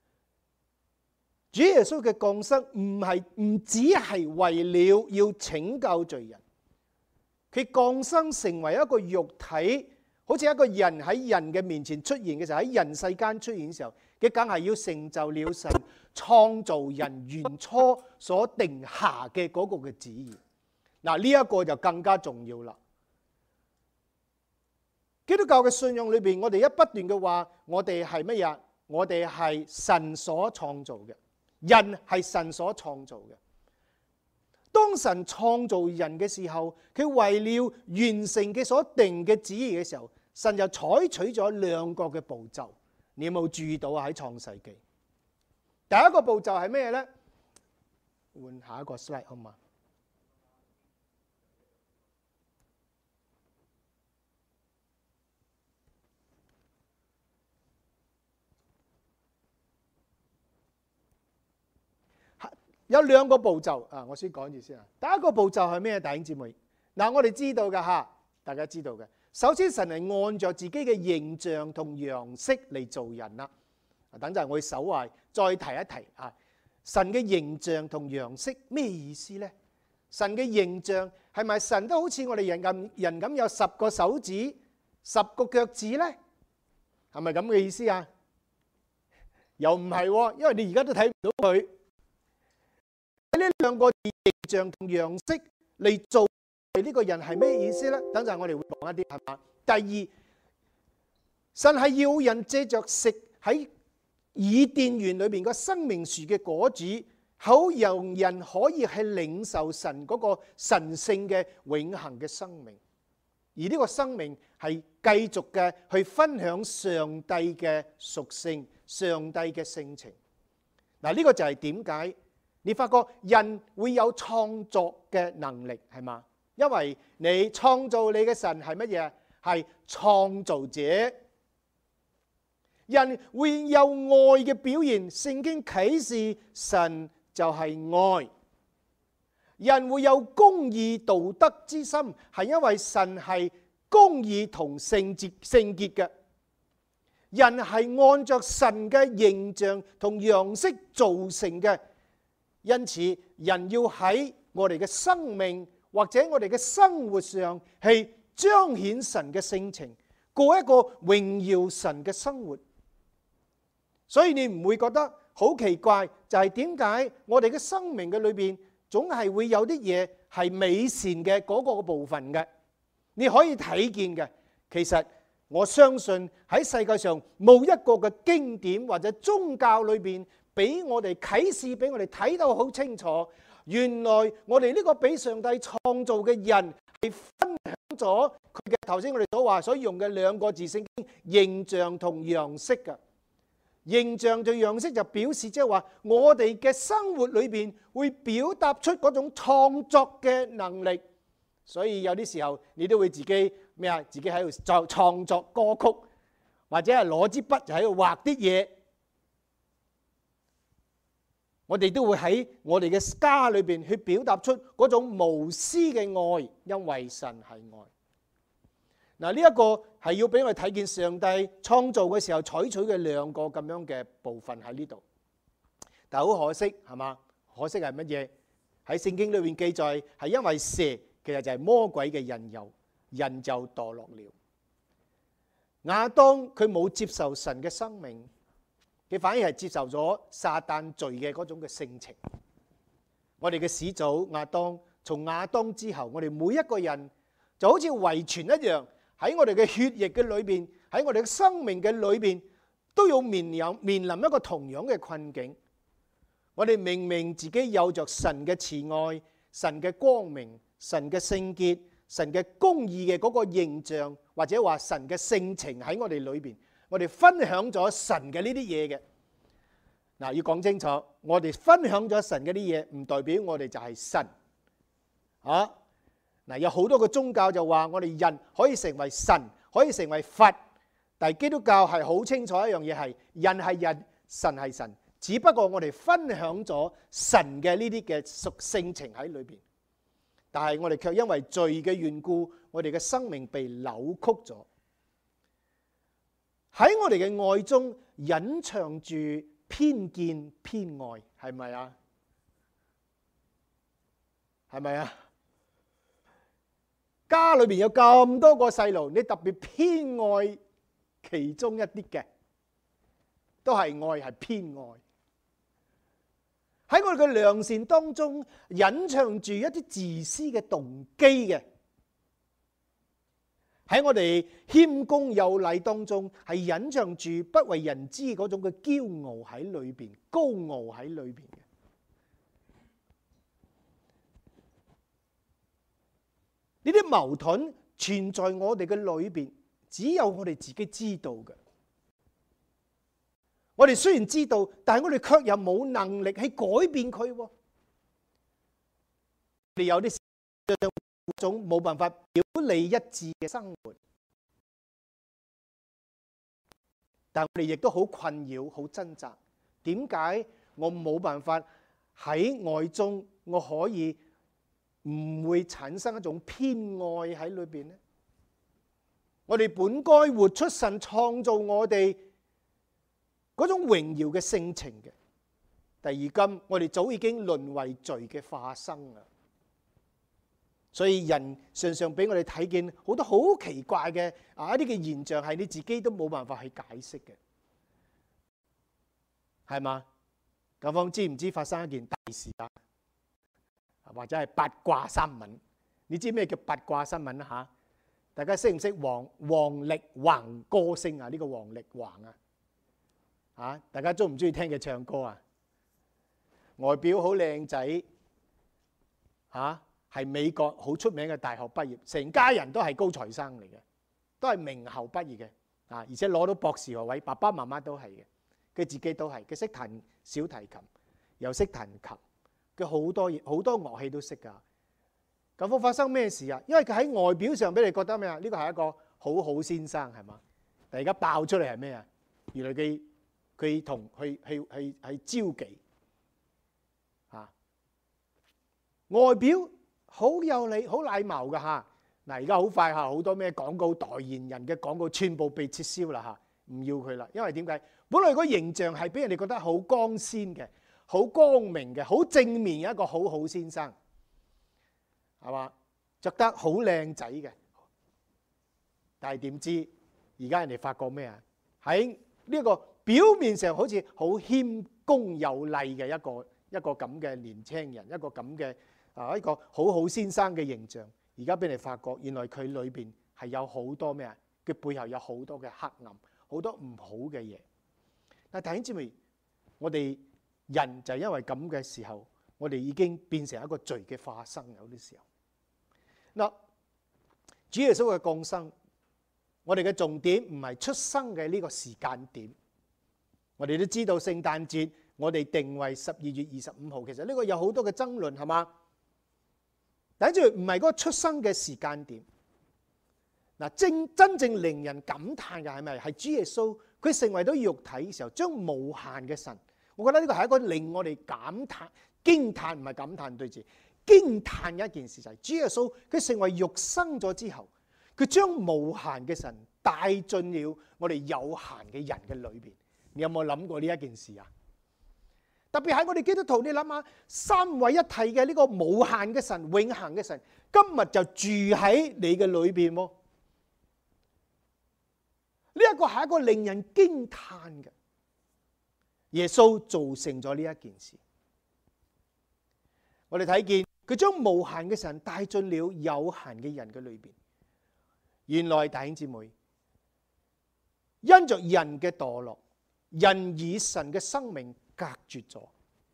主耶穌嘅降生唔只係為了要拯救罪人，佢降生成為一個肉體，好似一個人喺人嘅面前出現嘅時候，喺人世間出現嘅時候，佢梗係要成就了神創造人原初所定下嘅嗰個嘅旨意。嗱，呢一個就更加重要啦。基督教嘅信仰裏邊，我哋一不斷嘅話，我哋係乜嘢？我哋係神所創造嘅，人係神所創造嘅。當神創造人嘅時候，佢為了完成佢所定嘅旨意嘅時候，神就採取咗兩個嘅步驟。你有冇注意到啊？喺創世記，第一個步驟係咩呢？換下一個 slide 好嘛？ 有兩個步驟啊，我先講住先啊。第一個步驟係咩？弟兄姊妹，嗱，我哋知道嘅嚇，大家知道嘅。首先，神係按照自己嘅形象同樣式嚟做人啦。等陣我會稍為再提一提啊。神嘅形象同樣式咩意思呢？神嘅形象係咪神都好似我哋人咁有10個手指、10個腳趾呢？係咪咁嘅意思啊？又唔係喎，因為你而家都睇唔到佢。呢兩個形象同樣式嚟做呢個人係咩意思呢？等陣我哋會講一啲，係嘛？第二，神係要人借着食喺伊甸園裏邊個生命樹嘅果子，好讓人可以係領受神嗰個神聖嘅永恆嘅生命，而呢個生命係繼續嘅去分享上帝嘅屬性、上帝嘅性情。嗱，呢個就係點解你發覺人會有創作嘅能力，係嘛？因為你創造你嘅神係乜嘢？係創造者。人會有愛嘅表現，聖經啟示神就係愛。人會有公義道德之心，係因為神係公義同聖潔嘅。人係按着神嘅形象同樣式造成嘅，因此人要喺我哋嘅生命或者我哋嘅生活上係彰顯神嘅性情，過一個榮耀神嘅生活。所以你唔會覺得好奇怪，就係點解我哋嘅生命嘅裏邊總係會有啲嘢係美善嘅嗰個部分嘅，你可以睇見嘅。其實我相信喺世界上冇一個嘅經典或者宗教裏邊俾我哋啟示，俾我哋睇到好清楚。原來我哋呢個俾上帝創造嘅人係分享咗佢嘅頭先我哋所話所用嘅兩個字聖經形象同樣式嘅。形象同樣式就表示即係話我哋嘅生活裏邊會表達出嗰種創作嘅能力，所以有啲時候你都會自己咩啊？自己喺度創作歌曲，或者係攞支筆就喺度畫啲嘢。我哋都會喺我哋嘅家裏邊去表達出嗰種無私嘅愛，因為神係愛。嗱，呢一個係要俾我哋睇見上帝創造嘅時候採取嘅兩個咁樣嘅部分喺呢度，但係好可惜係嘛？可惜係乜嘢？喺聖經裏面記載係因為蛇其實就係魔鬼嘅引誘，人就墮落了。亞當佢冇接受神嘅生命，佢反而係接受咗撒旦罪嘅嗰種嘅性情。我哋嘅始祖亞當，從亞當之後，我哋每一個人就好似遺傳一樣。喺我哋嘅血液嘅裏邊，喺我哋嘅生命嘅裏邊，都要面臨一個同樣嘅困境。我哋明明自己有着神嘅慈愛、神嘅光明、神嘅聖潔、神嘅公義嘅嗰個形象，或者話神嘅性情喺我哋裏邊，我哋分享咗神嘅呢啲嘢嘅。嗱，要講清楚，我哋分享咗神嘅啲嘢，唔代表我哋就係神啊。嗱，有好多個宗教就話我哋人可以成為神，可以成為佛，但係基督教係好清楚一樣嘢，係人係人，神係神，只不過我哋分享咗神嘅呢啲嘅屬性情喺裏邊，但係我哋卻因為罪嘅緣故，我哋嘅生命被扭曲咗。喺我哋嘅愛中隱藏住偏見偏愛，係咪啊？係咪啊？家裏邊有咁多個細路，你特別偏愛其中一啲嘅，都係愛，係偏愛。喺我哋嘅良善當中，隱藏住一啲自私嘅動機嘅。喺我哋謙恭有禮當中，係隱藏住不為人知嗰種嘅驕傲喺裏邊，高傲喺裏邊嘅。呢啲矛盾存在我哋嘅裏邊，只有我哋自己知道嘅。我哋雖然知道，但係我哋卻又冇能力去改變佢。我哋有啲種冇辦法表裏一致嘅生活，但我哋亦都好困擾、好掙扎。點解我冇辦法喺愛中，我可以唔會產生一種偏愛喺裏邊呢？我哋本該活出神創造我哋嗰種榮耀嘅性情嘅。但如今我哋早已經淪為罪嘅化身啦。所以人常常俾我哋睇見好多好奇怪嘅一啲嘅現象，係你自己都冇辦法去解釋嘅，係嘛？咁方知唔知發生一件大事啊？或者係八卦新聞？你知咩叫八卦新聞啊？嚇！大家識唔識王力宏歌星啊？呢個王力宏啊，大家中唔中意聽佢唱歌啊？外表好靚仔嚇。係美國好出名嘅大學畢業，成家人都係高材生嚟嘅，都係名校畢業嘅，而且攞到博士學位，爸爸媽媽都係嘅，佢自己都係，佢識彈小提琴，又識彈琴，佢好多樂器都識㗎。咁發生咩事啊？因為佢喺外表上俾你覺得咩啊？呢個係一個好好先生係嘛？但而家爆出嚟係咩啊？原來佢同係招妓外表。好有禮好禮貌㗎嚇！嗱，而家好快嚇，好多咩廣告代言人嘅廣告全部被撤銷啦嚇，唔要佢啦。因為點解？本來個形象係俾人哋覺得好光鮮嘅、好光明嘅、好正面嘅一個好好先生，係嘛？着得好靚仔嘅，但係點知而家人哋發覺咩啊？喺呢個表面上好似好謙恭有禮嘅一個咁嘅年輕人，一個咁嘅。一個好好先生嘅形象，而家俾你發覺，原來佢裏邊係有好多咩啊？佢背後有好多嘅黑暗，好多唔好嘅嘢。但係弟兄姊妹，我哋人就係因為咁嘅時候，我哋已經變成一個罪嘅化身。有啲時候，嗱，主耶穌嘅降生，我哋嘅重點唔係出生嘅呢個時間點。我哋都知道聖誕節，我哋定為12月25號，其實呢個有好多嘅爭論，係嘛？睇住唔係嗰個出生嘅時間點。嗱，真正令人感嘆嘅係咪？係主耶穌佢成為到肉體嘅時候，將無限嘅神，我覺得呢個係一個令我哋感嘆、驚嘆，唔係感嘆對住驚嘆嘅一件事，就係主耶穌佢成為肉生咗之後，佢將無限嘅神帶進了我哋有限嘅人嘅裏邊。你有冇諗過呢一件事啊？特別喺我哋基督徒，你諗下三位一體嘅呢個無限嘅神、永恆嘅神，今日就住喺你嘅裏邊喎。呢一個係一個令人驚嘆嘅。耶穌造成咗呢一件事，我哋睇見佢將無限嘅神帶進了有限嘅人嘅裏邊。原來弟兄姊妹，因着人嘅墮落，人與神嘅生命隔絕咗，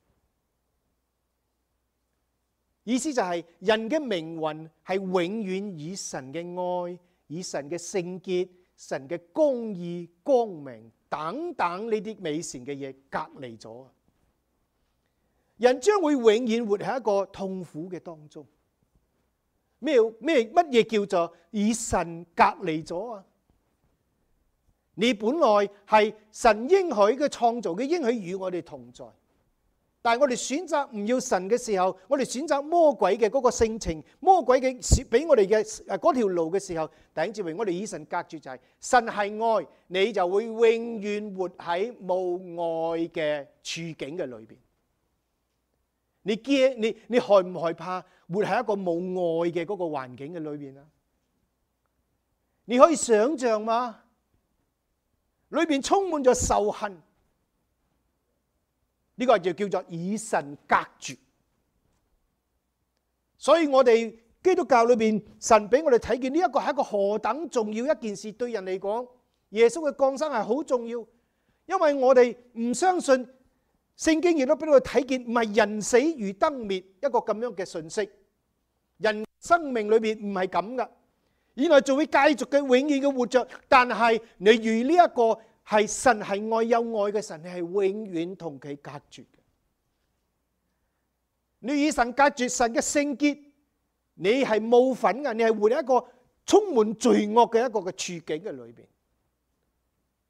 意思就係人嘅命運係永遠以神嘅愛、以神嘅聖潔、神嘅公義、光明等等呢啲美善嘅嘢隔離咗。人將會永遠活喺一個痛苦嘅當中。乜嘢叫做以神隔離咗啊？你本來係神應許嘅創造嘅應許與我哋同在，但係我哋選擇唔要神嘅時候，我哋選擇魔鬼嘅嗰個性情，魔鬼嘅俾我哋嘅嗰條路嘅時候，弟兄姊妹，我哋以神隔絕就係神係愛，你就會永遠活喺冇愛嘅處境嘅裏邊。你驚你害唔害怕活喺一個冇愛嘅嗰個環境嘅裏邊啊？你可以想象嗎？裏邊充滿咗仇恨，呢個就叫做以神隔絕。所以我哋基督教裏邊，神俾我哋睇見呢一個係一個何等重要一件事，對人嚟講，耶穌嘅降生係好重要，因為我哋唔相信聖經亦都俾我哋睇見，唔係人死如燈滅一個咁樣嘅信息，人生命裏邊唔係咁噶。原來就會繼續嘅永遠嘅活着，但係你如呢一個係神係愛有愛嘅神，你係永遠同佢隔絕嘅。你與神隔絕，神嘅聖潔，你係冇份嘅，你係活喺一個充滿罪惡嘅一個嘅處境嘅裏邊。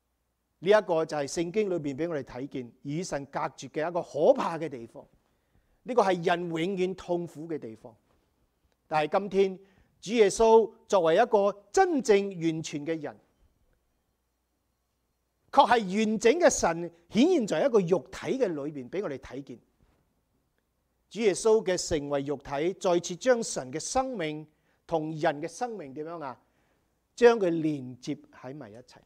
呢一個就係聖經裏邊俾我哋睇見與神隔絕嘅一個可怕嘅地方。 呢個係人永遠痛苦嘅地方。但係今天主耶穌作為一個真正完全嘅人，確係完整嘅神顯現在一個肉體嘅裏邊俾我哋睇見。主耶穌嘅成為肉體，再次將神嘅生命同人嘅生命點樣啊？將佢連接喺埋一齊。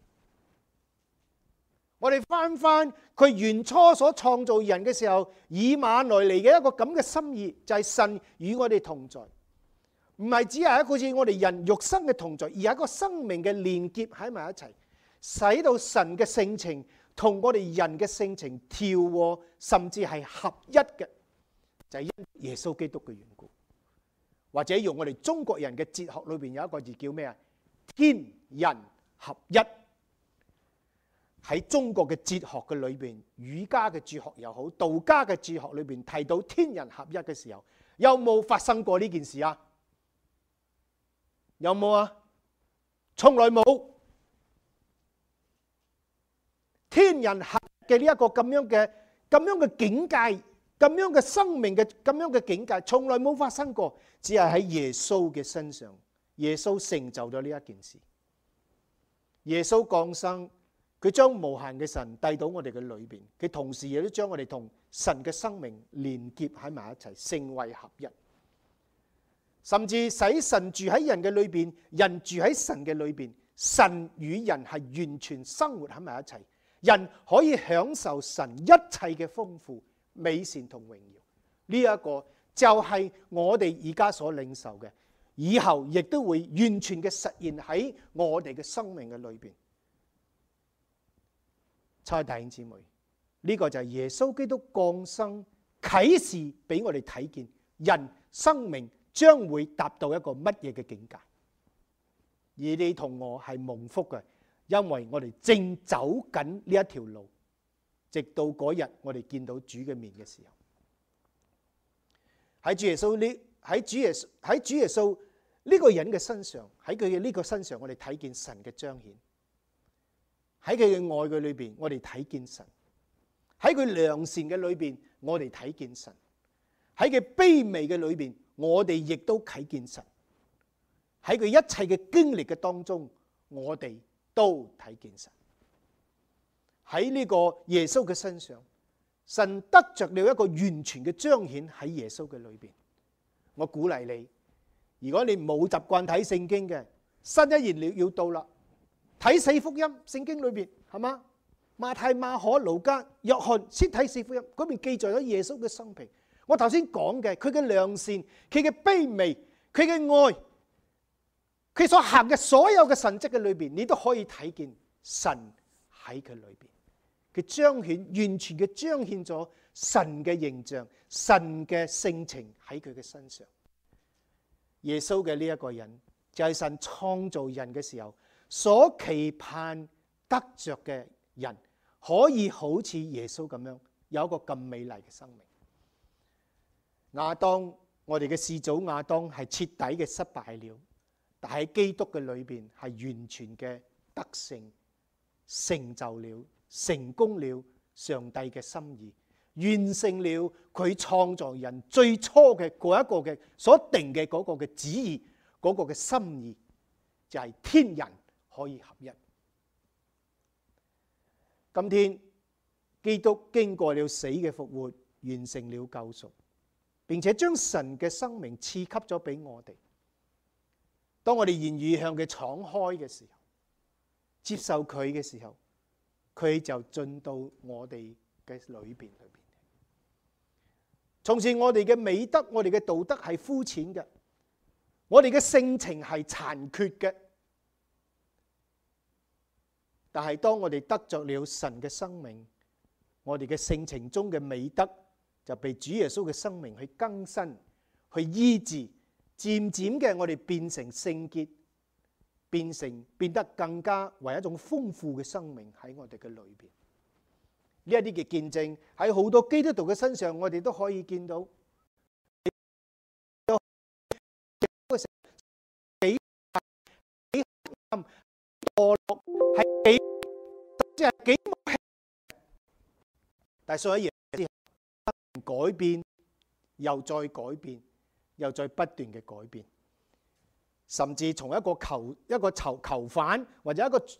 我哋翻佢原初所創造人嘅時候，以馬內利嘅一個咁嘅心意，就係神與我哋同在，唔係只係一個好似我哋人肉身嘅同在，而係一個生命嘅連結喺埋一齊，使到神嘅性情同我哋人嘅性情調和，甚至係合一嘅，就係因耶穌基督嘅緣故。或者用我哋中國人嘅哲學裏邊有一個字叫咩啊？天人合一。喺中國嘅哲學嘅裏邊，儒家嘅哲學又好，道家嘅哲學裏邊提到天人合一嘅時候，有冇發生過呢件事啊？有冇啊？從來冇。天人合一嘅呢一個咁樣嘅境界，咁樣嘅生命嘅咁樣嘅境界，從來冇發生過，只係喺耶穌嘅身上，耶穌成就咗呢一件事。耶穌降生。佢將無限嘅神帶到我哋嘅裏邊，佢同時亦都將我哋同神嘅生命連結喺埋一齊，成為合一。甚至使神住喺人嘅裏邊，人住喺神嘅裏邊，神與人係完全生活喺埋一齊，人可以享受神一切嘅豐富、美善同榮耀。呢一個就係我哋而家所領受嘅，以後亦都會完全嘅實現喺我哋嘅生命嘅裏邊。親愛弟兄姊妹，呢個就係耶穌基督降生啟示俾我哋睇見，人生命將會達到一個乜嘢嘅境界。而你同我係蒙福嘅，因為我哋正走緊呢一條路，直到嗰日我哋見到主嘅面嘅時候。喺主耶穌呢個人嘅身上，喺佢嘅呢個身上，我哋睇見神嘅彰顯。喺佢嘅愛嘅裏邊，我哋睇見神；喺佢良善嘅裏邊，我哋睇見神；喺佢卑微嘅裏邊，我哋亦都睇見神；喺佢一切嘅經歷嘅當中，我哋都睇見神。喺呢個耶穌嘅身上，神得着了一個完全嘅彰顯喺耶穌嘅裏邊。我鼓勵你，如果你冇習慣睇聖經嘅，新一年要到啦。睇四福音，聖經裏邊係嘛？馬太、馬可、路加、約翰，先睇四福音，嗰邊記載咗耶穌嘅生平。我頭先講嘅，佢嘅良善，佢嘅卑微，佢嘅愛，佢所行嘅所有嘅神蹟嘅裏邊，你都可以睇見神喺佢裏邊。佢彰顯，完全嘅彰顯咗神嘅形象、神嘅性情喺佢嘅身上。耶穌嘅呢一個人，就係神創造人嘅時候所期盼得着嘅人，可以好似耶穌咁樣有一個咁美麗嘅生命。亞當，我哋嘅始祖亞當係徹底嘅失敗了，但喺基督嘅裏邊係完全嘅得勝，成就了、成功了上帝嘅心意，完成了佢創造人最初嘅嗰一個嘅所定嘅嗰個嘅旨意，嗰個嘅心意，就係天人可以合一。今天基督經過了死嘅復活，完成了救贖，並且將神嘅生命賜給咗俾我哋。當我哋願意向佢敞開嘅時候，接受佢嘅時候，佢就進到我哋嘅裏邊。從前我哋嘅美德、我哋嘅道德係膚淺嘅，我哋嘅性情係殘缺嘅。但係當我哋得着了神嘅生命，我哋嘅性情中嘅美德就被主耶穌嘅生命去更新、去醫治，漸漸嘅我哋變成聖潔，變得更加為一種豐富嘅生命喺我哋嘅裏邊。呢一啲嘅見證喺好多基督徒嘅身上，我哋都可以見到。但係所以改變， 又再改變，又再不斷嘅改變，甚至從一個囚犯或者一個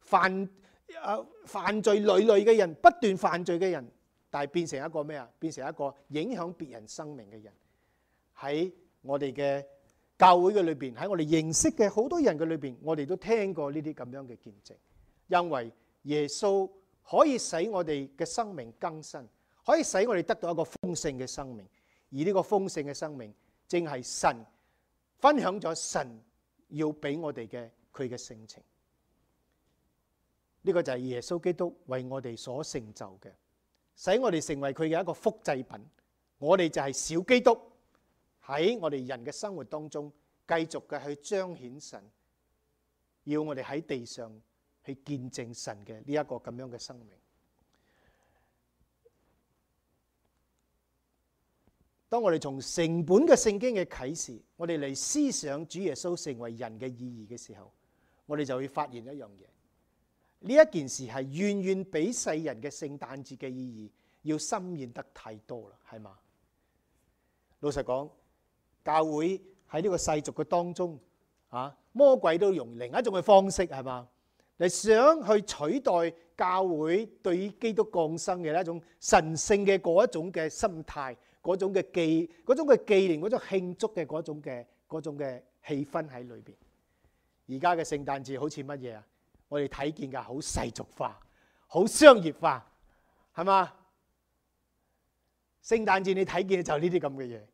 犯罪累累嘅人，不斷犯罪嘅人，但係變成一個咩啊？變成一個影響別人生命嘅人。喺我哋嘅教會嘅裏邊，喺我哋認識嘅好多人嘅裏邊，我哋都聽過呢啲咁樣嘅見證。因為耶穌可以使我哋嘅生命更新，可以使我哋得到一個豐盛嘅生命。而呢個豐盛嘅生命，正係神分享咗神要俾我哋嘅佢嘅性情。呢個就係耶穌基督為我哋所成就嘅，使我哋成為佢嘅一個複製品。我哋就係小基督，喺我哋人嘅生活當中繼續嘅去彰顯神，要我哋喺地上去見證神嘅呢一個咁樣嘅生命。當我哋從成本嘅聖經嘅啟示，我哋嚟思想主耶穌成為人嘅意義嘅時候，我哋就會發現一樣嘢。呢一件事係遠遠比世人嘅聖誕節嘅意義要深遠得太多啦，係嘛？老實講，教會喺呢個世俗嘅當中，魔鬼都用另一種嘅方式，係嘛？嚟想去取代教會對於基督降生嘅一種神聖嘅嗰一種嘅心態，嗰種嘅紀念，嗰種慶祝嘅嗰種嘅氣氛喺裏邊。而家嘅聖誕節好似乜嘢啊？我哋睇見嘅好世俗化，好商業化，係嘛？聖誕節你睇見就係呢啲咁嘅嘢。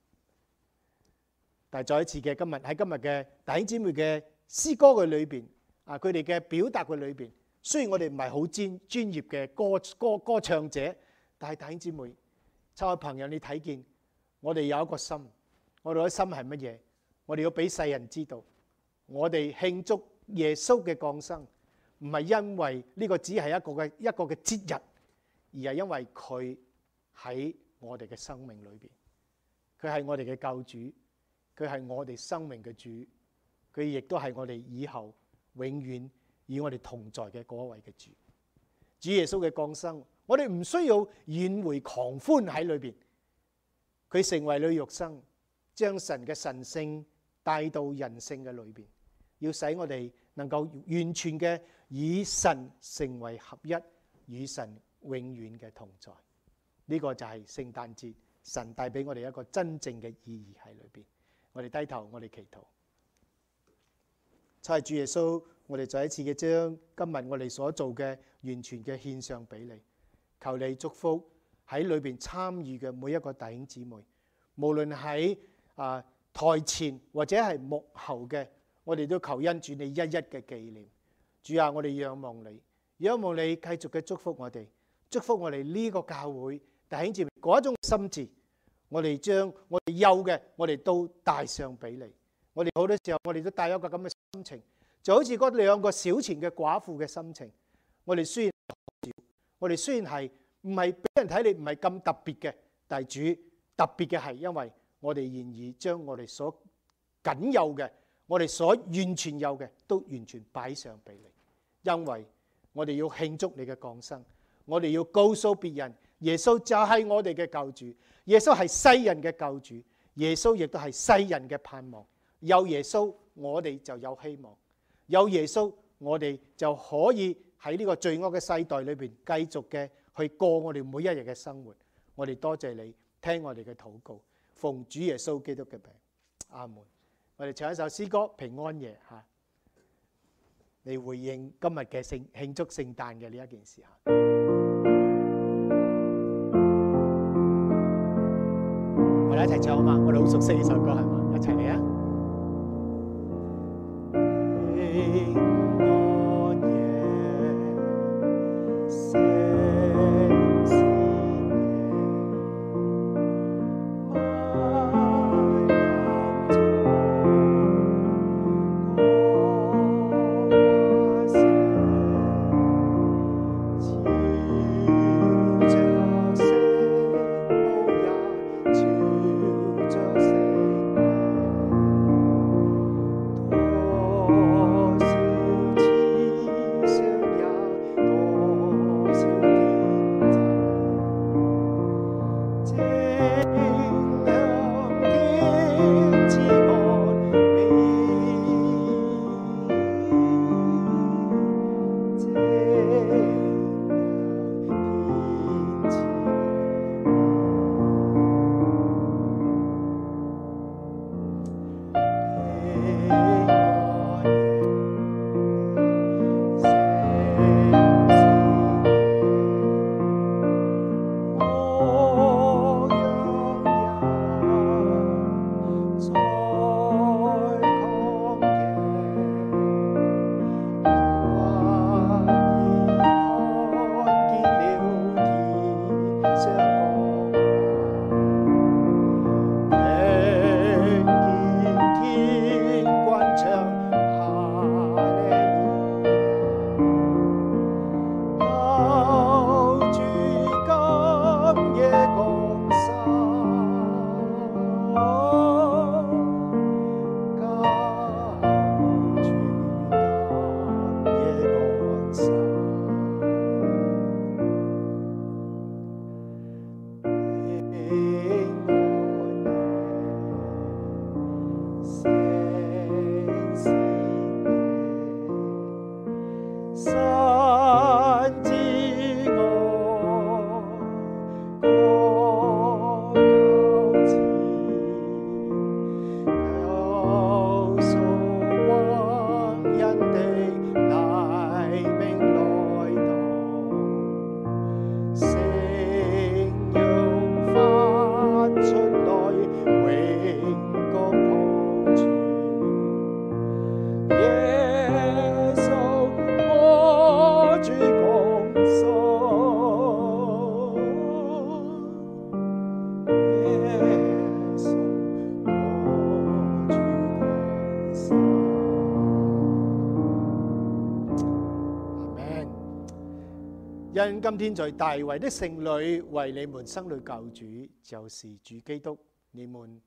但係再一次嘅今日嘅弟兄姊妹嘅詩歌嘅裏邊，佢哋嘅表達嘅裏邊，雖然我哋唔係好專業嘅歌唱者，但係弟兄姊妹、親愛朋友，你睇見我哋有一個心，我哋嘅心係乜嘢？我哋要俾世人知道，我哋慶祝耶穌嘅降生，唔係因為呢個只係一個嘅節日，而係因為佢喺我哋嘅生命裏邊，佢係我哋嘅救主，佢係我哋生命嘅主，佢亦都係我哋以後永遠與我哋同在嘅嗰位嘅主。主耶穌嘅降生，我哋唔需要宴會狂歡喺裏邊，佢成為女肉身，將神嘅神性帶到人性嘅裏邊，要使我哋能夠完全嘅與神成為合一，與神永遠嘅同在。呢個就係聖誕節神帶俾我哋一個真正嘅意義喺裏邊。我哋低頭，我哋祈禱。親愛主耶穌，我哋再一次嘅將今日我哋所做嘅完全嘅獻上俾你，求你祝福喺裏邊參與嘅每一個弟兄姊妹，無論喺台前或者係幕後嘅，我哋都求恩主你一一嘅紀念。主啊，我哋仰望你，仰望你繼續嘅祝福我哋，祝福我哋呢個教會弟兄姊妹嗰一種心志，我哋將我哋有嘅，我哋都帶上俾你。我哋好多時候，我哋都帶一個咁嘅心情，就好似嗰兩個小錢嘅寡婦嘅心情。我哋雖然少，我哋雖然係唔係俾人睇你唔係咁特別嘅，但係主特別嘅係因為我哋願意將我哋所僅有嘅，我哋所完全有嘅，都完全擺上俾你。因為我哋要慶祝你嘅降生，我哋要告訴別人，耶穌就係我哋嘅救主，耶穌係世人嘅救主，耶穌亦都係世人嘅盼望。有耶穌，我哋就有希望；有耶穌，我哋就可以喺呢個罪惡嘅世代裏邊繼續嘅去過我哋每一日嘅生活。我哋多謝你聽我哋嘅禱告，奉主耶穌基督嘅名，阿門。我哋唱一首詩歌《平安夜》嚇，嚟回應今日嘅慶祝聖誕嘅呢一件事嚇。我哋一齊唱好嘛？我哋好熟悉呢首歌係嘛？一齊嚟啊！ 因今天在大衛的城裏為你們生了救主，就是主基督。你們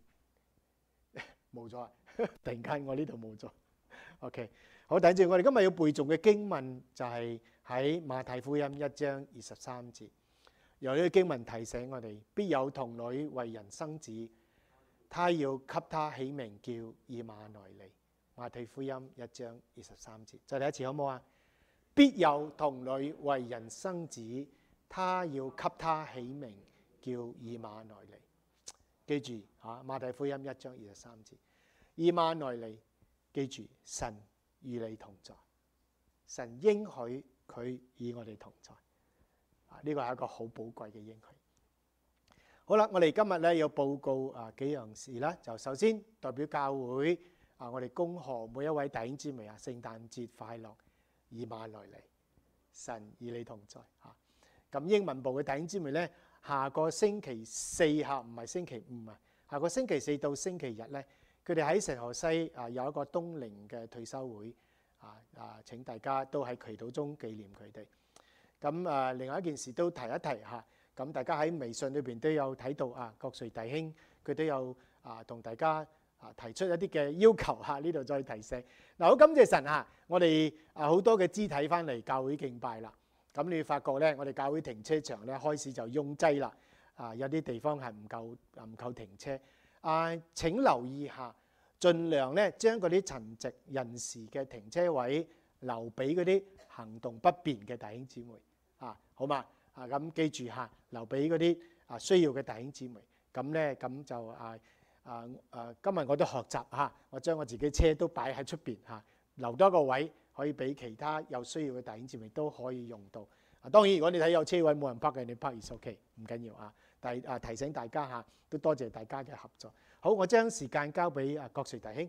冇咗啊！突然間我呢度冇咗。OK， 好，弟兄姊妹，我哋今日要背誦嘅經文就係喺馬太福音1章23節。由呢個經文提醒我哋，必有童女為人生子，他要給他起名叫以馬內利。馬太福音1章23節，再嚟一次好唔好啊？必有童女為人生子，他要給他起名叫以馬內利。記住嚇，馬太福音1章23節，以馬內利，記住神與你同在，神應許佢與我哋同在。呢個係一個好寶貴嘅應許。好啦，我哋今日咧要報告幾樣事啦。就首先代表教會我哋恭賀每一位弟兄姊妹聖誕節快樂，以馬內利，神與你同在嚇。咁英文部嘅弟兄姊妹咧，下個星期四嚇，唔係星期五啊，下個星期四到星期日咧，佢哋喺聖荷西有一個冬令嘅退休會請大家都喺祈禱中紀念佢哋。咁另外一件事都提一提嚇，咁大家喺微信裏邊都有睇到郭瑞弟兄佢都有同大家提出一啲嘅要求嚇，呢度再提醒。嗱，好感謝神嚇，我哋好多嘅肢體翻嚟教會敬拜啦。咁你發覺咧，我哋教會停車場咧開始就擁擠啦，有啲地方係唔夠停車。請留意下，盡量咧將嗰啲殘疾人士嘅停車位留俾嗰啲行動不便嘅弟兄姊妹好嘛？咁記住嚇，留俾嗰啲需要嘅弟兄姊妹。咁咧咁就今日我都學習嚇，我將我自己車都擺喺出邊嚇，留多個位可以俾其他有需要嘅弟兄姊妹都可以用到。當然如果你睇有車位冇人泊嘅，你泊is OK，唔緊要啊。但係提醒大家嚇，都多謝大家嘅合作。好，我將時間交俾郭瑞弟兄。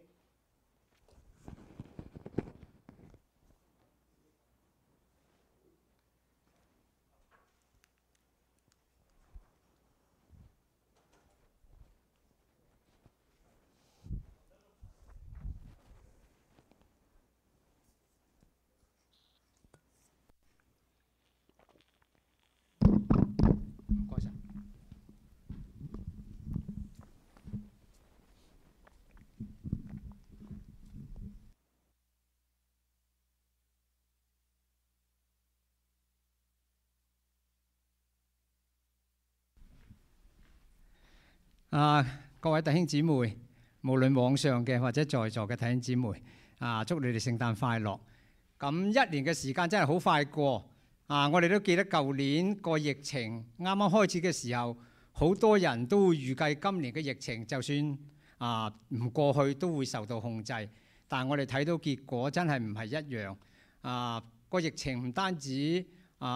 各位弟兄姊妹，無論網上嘅或者在座嘅弟兄姊妹，祝你哋聖誕快樂。咁一年嘅時間真係好快過，我哋都記得舊年個疫情啱啱開始嘅時候，好多人都會預計今年嘅疫情就算唔過去都會受到控制，但係我哋睇到結果真係唔係一樣。個疫情唔單止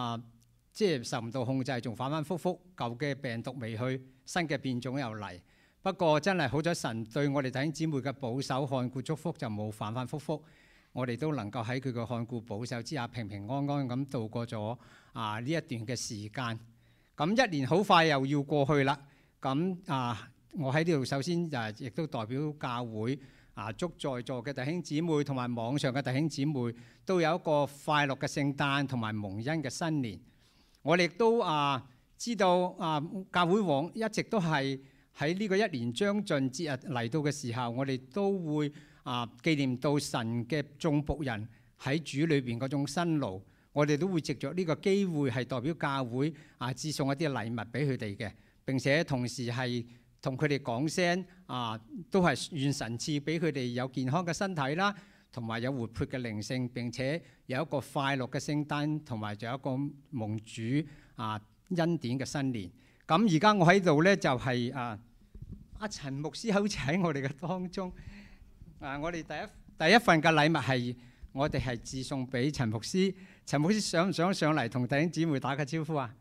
即係受唔到控制，仲反反覆覆，舊嘅病毒未去，新嘅變種又嚟。 不過真係好咗神對我哋弟兄姊妹嘅保守看顧祝福，就冇反反覆覆，我哋都能夠喺佢嘅看顧保守之下平平安安咁度過咗呢一段嘅時間。咁一年好快又要過去啦。咁我喺呢度首先亦都代表教會祝在座嘅弟兄姊妹同埋網上嘅弟兄姊妹都有一個快樂嘅聖誕同埋蒙恩嘅新年。我哋亦都知道教會往一直都係喺呢個一年將盡節日嚟到嘅時候，我哋都會紀念到神嘅眾僕人喺主裏邊嗰種辛勞。我哋都會藉着呢個機會係代表教會致送一啲禮物俾佢哋嘅，並且同時係同佢哋講聲都係願神賜俾佢哋有健康嘅身體啦，同埋有活潑嘅靈性，並且有一個快樂嘅聖誕，同埋仲有一個蒙主恩典嘅新年。咁而家我喺度咧就係阿陳牧師好似喺我哋嘅當中。我哋第一份嘅禮物係我哋係致送俾陳牧師。陳牧師想唔想上嚟同弟兄姊妹打個招呼啊？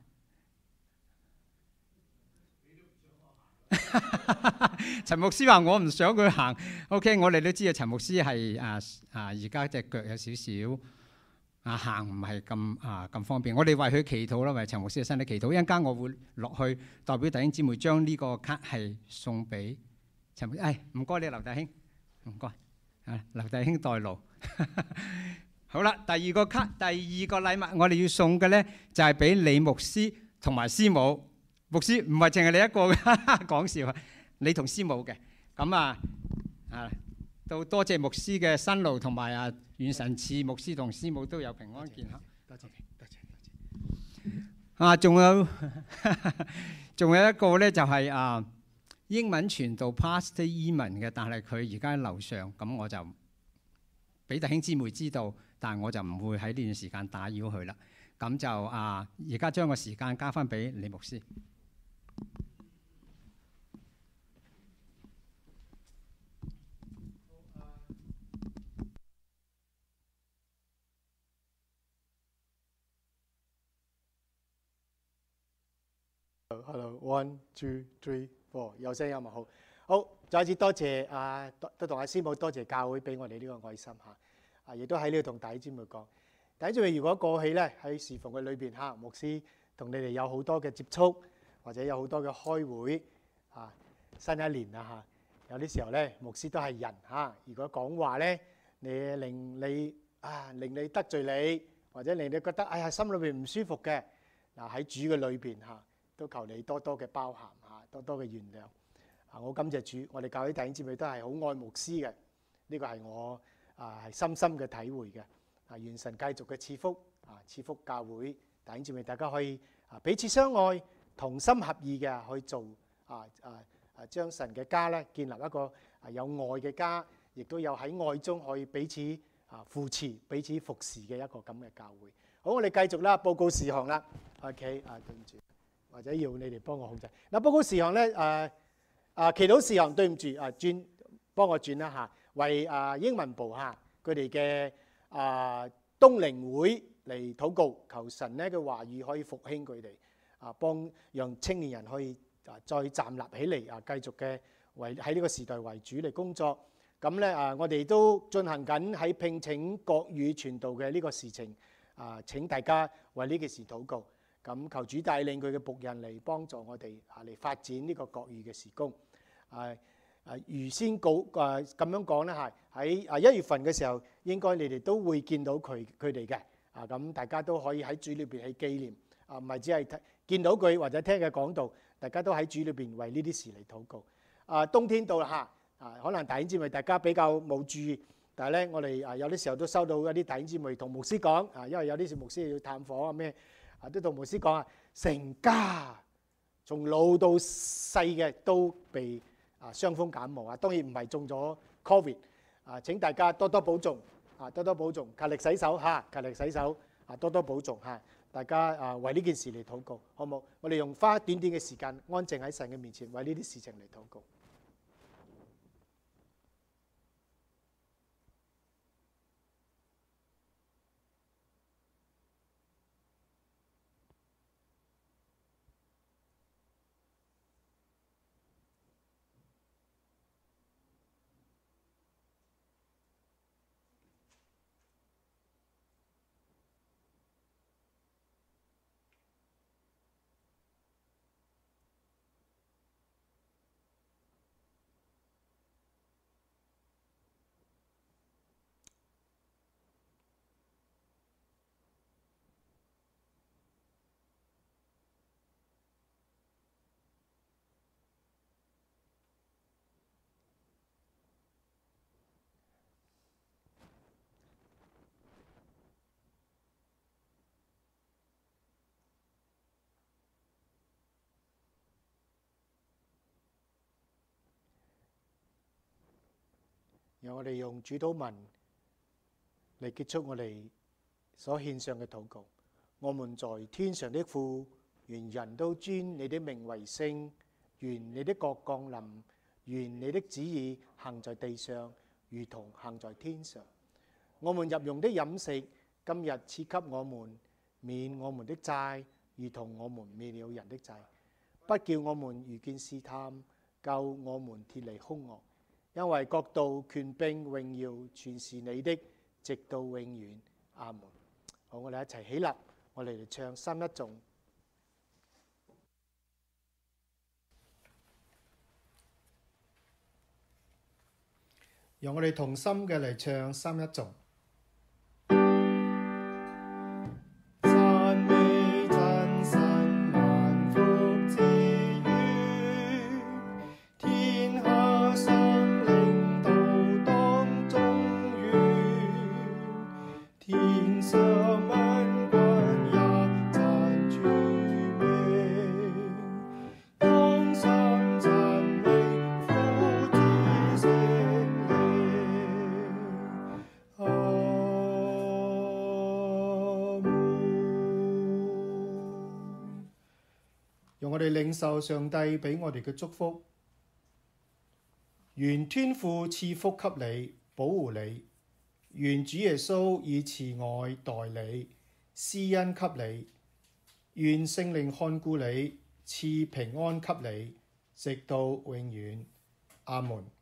陳牧師話我唔想佢行。OK， 我哋都知啊，陳牧師係而家隻腳有少少行唔係咁方便。我哋為佢祈禱啦，為陳牧師嘅身體祈禱。一陣間我會落去代表弟兄姊妹將呢個卡係送俾陳牧師。唔該你劉弟兄，唔該劉弟兄代勞。好啦，第二個卡，第二個禮物我哋要送嘅咧就係俾李牧師同埋師母。牧師唔係淨係你一個嘅，講笑啊！你同師母嘅咁都多謝牧師嘅辛勞，同埋願神賜牧師同師母都有平安健康。多謝多謝。仲有一個咧就係英文傳道 Pastor Eman 嘅，但係佢而家喺樓上，咁我就俾弟兄姊妹知道，但係我就唔會喺呢段時間打擾佢啦。咁就而家將個時間交翻俾李牧師。 Hello, 1, 2, 3, 4，有聲有物好。好，再一次多謝都同阿師母多謝教會俾我哋呢個愛心嚇，亦都喺呢度同弟兄姊妹講，弟兄姊妹如果過去咧喺侍奉嘅裏邊嚇，牧師同你哋有好多嘅接觸，或者有好多嘅開會新一年嚇，有啲時候咧牧師都係人嚇，如果講話咧令你得罪你，或者令你覺得心裏邊唔舒服嘅喺主嘅裏邊嚇。都求你多多嘅包涵多多嘅原諒。我感謝主，我哋教會弟兄姊妹都係好愛牧師嘅，呢個係我係深深嘅體會嘅。願神繼續嘅賜福賜福教會弟兄姊妹，大家可以彼此相愛，同心合意嘅去做將神嘅家咧建立一個有愛嘅家，亦都有喺愛中可以彼此扶持、彼此服侍嘅一個咁嘅教會。好，我哋繼續啦，報告事項啦。OK， 對唔住。或者要你哋幫我控制報告事項咧，祈禱事項對唔住幫我轉一下，為英文部佢哋嘅冬靈會嚟禱告，求神咧嘅話語可以復興佢哋，讓青年人可以再站立起嚟繼續嘅喺呢個時代為主嚟工作。咁咧我哋都進行緊喺聘請國語傳道嘅呢個事情，請大家為呢件事禱告。咁求主帶領佢嘅僕人嚟幫助我哋嚟發展呢個國語嘅事工。預先咁樣講咧，喺1月份嘅時候，應該你哋都會見到佢哋嘅。咁大家都可以喺主裏邊去紀念，唔係只係見到佢或者聽佢講道，大家都喺主裏邊為呢啲事嚟禱告。冬天到啦可能弟兄姊妹大家比較冇注意，但係咧我哋有啲時候都收到一啲弟兄姊妹同牧師講，因為有啲牧師要探訪咩。都同牧師講成家從老到細嘅都被傷風感冒當然唔係中咗 Covid。請大家多多保重多多保重，勤力洗手勤力洗手多多保重大家為呢件事嚟禱告，好冇？我哋用花短短嘅時間安靜喺神嘅面前，為呢啲事情嚟禱告。 讓我哋用主禱文嚟結束我哋所獻上嘅禱告。我們在天上的父，願人都尊你的名為聖，願你的國降臨，願你的旨意行在地上，如同行在天上。我們日用的飲食，今日賜給我們，免我們的債，如同我們免了人的債。不叫我們遇見試探，救我們脫離兇惡。因為國度、權柄、榮耀，全是你的，直到永遠。阿門。好，我哋一齊起立，我哋嚟唱三一頌。讓我哋同心嘅嚟唱三一頌。讓我哋領受上帝俾我哋嘅祝福，願天父賜福給你，保護你；願主耶穌以慈愛待你，施恩給你；願聖靈看顧你，賜平安給你，直到永遠。阿門。